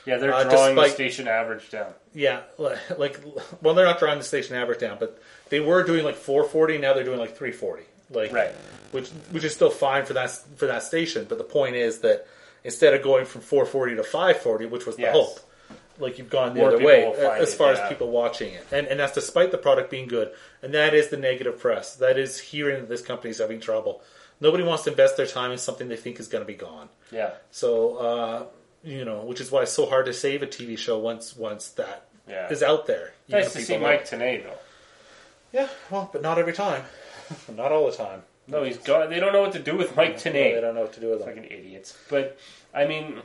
Yeah, they're uh, drawing the despite- station average down. Yeah, like, well, they're not drawing the station average down, but they were doing like four forty. Now they're doing like three forty. Like, Right. which which is still fine for that for that station. But the point is that instead of going from four forty to five forty, which was the Yes. hope, like you've gone the More other people way will find as it, far yeah. as people watching it, and and that's despite the product being good. And that is the negative press. That is hearing that this company's having trouble. Nobody wants to invest their time in something they think is going to be gone. Yeah. So uh, you know, which is why it's so hard to save a T V show once once that Yeah. is out there. Even Nice if to people see know. Mike Tenay, though. Yeah, well, but not every time. Not all the time. No, he's gone. They don't know what to do with Mike They Tenay. don't know what to do with them. Fucking idiots. But, I mean,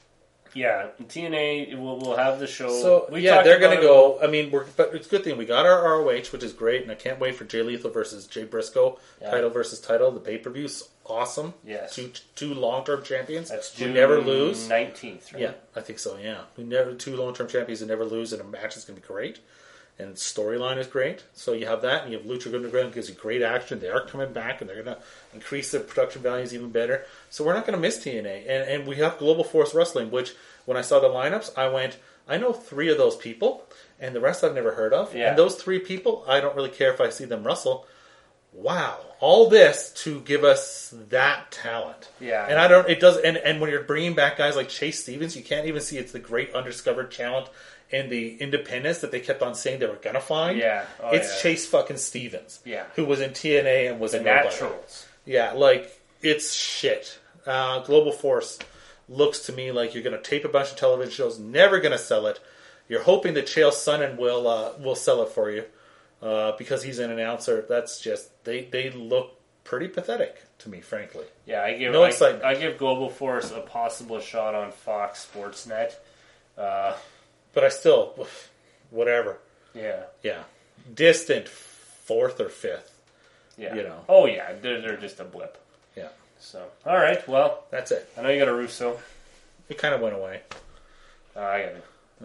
yeah, T N A will will have the show. So We yeah, talked they're going to about it. go. I mean, we're, but it's a good thing we got our R O H, which is great, and I can't wait for Jay Lethal versus Jay Briscoe, Yeah. title versus title. The pay per view's awesome. Yes. two two long term champions That's who June never lose. nineteenth, right? Yeah, I think so. Yeah, we never two long term champions who never lose, and a match is going to be great. And storyline is great. So you have that, and you have Lucha Underground, gives you great action. They are coming back, and they're going to increase their production values even better. So we're not going to miss T N A. And, and we have Global Force Wrestling, which when I saw the lineups, I went, I know three of those people, and the rest I've never heard of. Yeah. And those three people, I don't really care if I see them wrestle. Wow, all this to give us that talent. Yeah. And I don't. It does. And, and when you're bringing back guys like Chase Stevens, you can't even see it's the great undiscovered talent and the independence that they kept on saying they were gonna find. Yeah. Oh, it's yeah. Chase fucking Stevens. Yeah. Who was in T N A and was The in Nobody. Naturals. Yeah, like it's shit. Uh, Global Force looks to me like you're gonna tape a bunch of television shows, never gonna sell it. You're hoping that Chael Sonnen will uh, will sell it for you uh, because he's an announcer. That's just they they look pretty pathetic to me, frankly. Yeah, I give No I, excitement. I give Global Force a possible shot on Fox Sportsnet. Uh, But I still, whatever. yeah. Yeah, distant fourth or fifth. Yeah. You know. Oh, yeah. They're, they're just a blip. Yeah, So, all right. Well, that's it. I know you got a Russo. It kind of went away. Uh, I got it.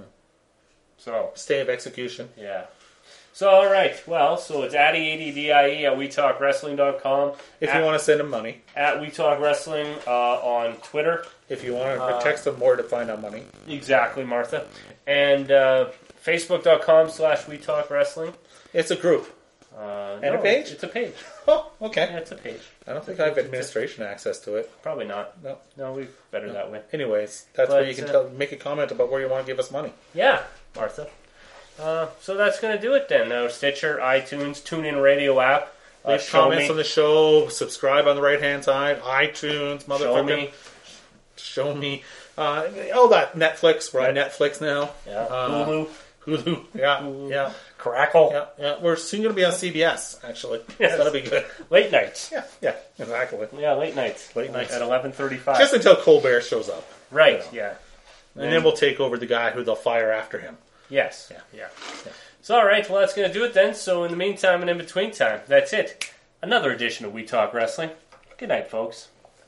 So, Stay of execution. yeah. So, all right. Well, so it's Addy, A D D I E at we talk wrestling dot com. If at, you want to send them money, At We Talk Wrestling uh, on Twitter. if you want to Uh, text them more to find out money, Exactly, Martha. And uh, Facebook dot com slash We Talk Wrestling. it's a group. Uh, And a no, page? It's a page. Oh, Yeah, okay. it's a page. I don't think I have administration access to it. Probably not. No. No, we better that way. Anyways, that's But, where you can uh, tell, make a comment about where you want to give us money. Yeah, Martha. Uh, so that's going to do it then. Now, Stitcher, iTunes, TuneIn Radio app. Uh, Leave show comments me. on the show. Subscribe on the right hand side. iTunes, motherfucker. Show me. Show me. Uh, all that. Netflix. We're on Right. Netflix now. Yeah. Uh, Hulu. Hulu. Yeah. Yeah. Crackle. Yeah. Yeah. We're soon going to be on C B S, actually. Yes. That'll be good. Late nights. Yeah. Yeah. Exactly. Yeah, late nights. Late nights. At eleven thirty-five. Just until Colbert shows up. Right, yeah. And then we'll take over the guy who they'll fire after him. Yes. Yeah. Yeah. So, all right. Well, that's going to do it then. So, in the meantime and in between time, that's it. Another edition of We Talk Wrestling. Good night, folks.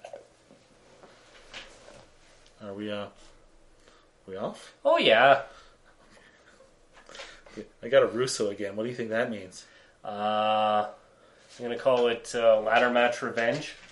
Are we, uh, we off? Oh, yeah. I got a Russo again. What do you think that means? Uh, I'm going to call it uh, Ladder Match Revenge.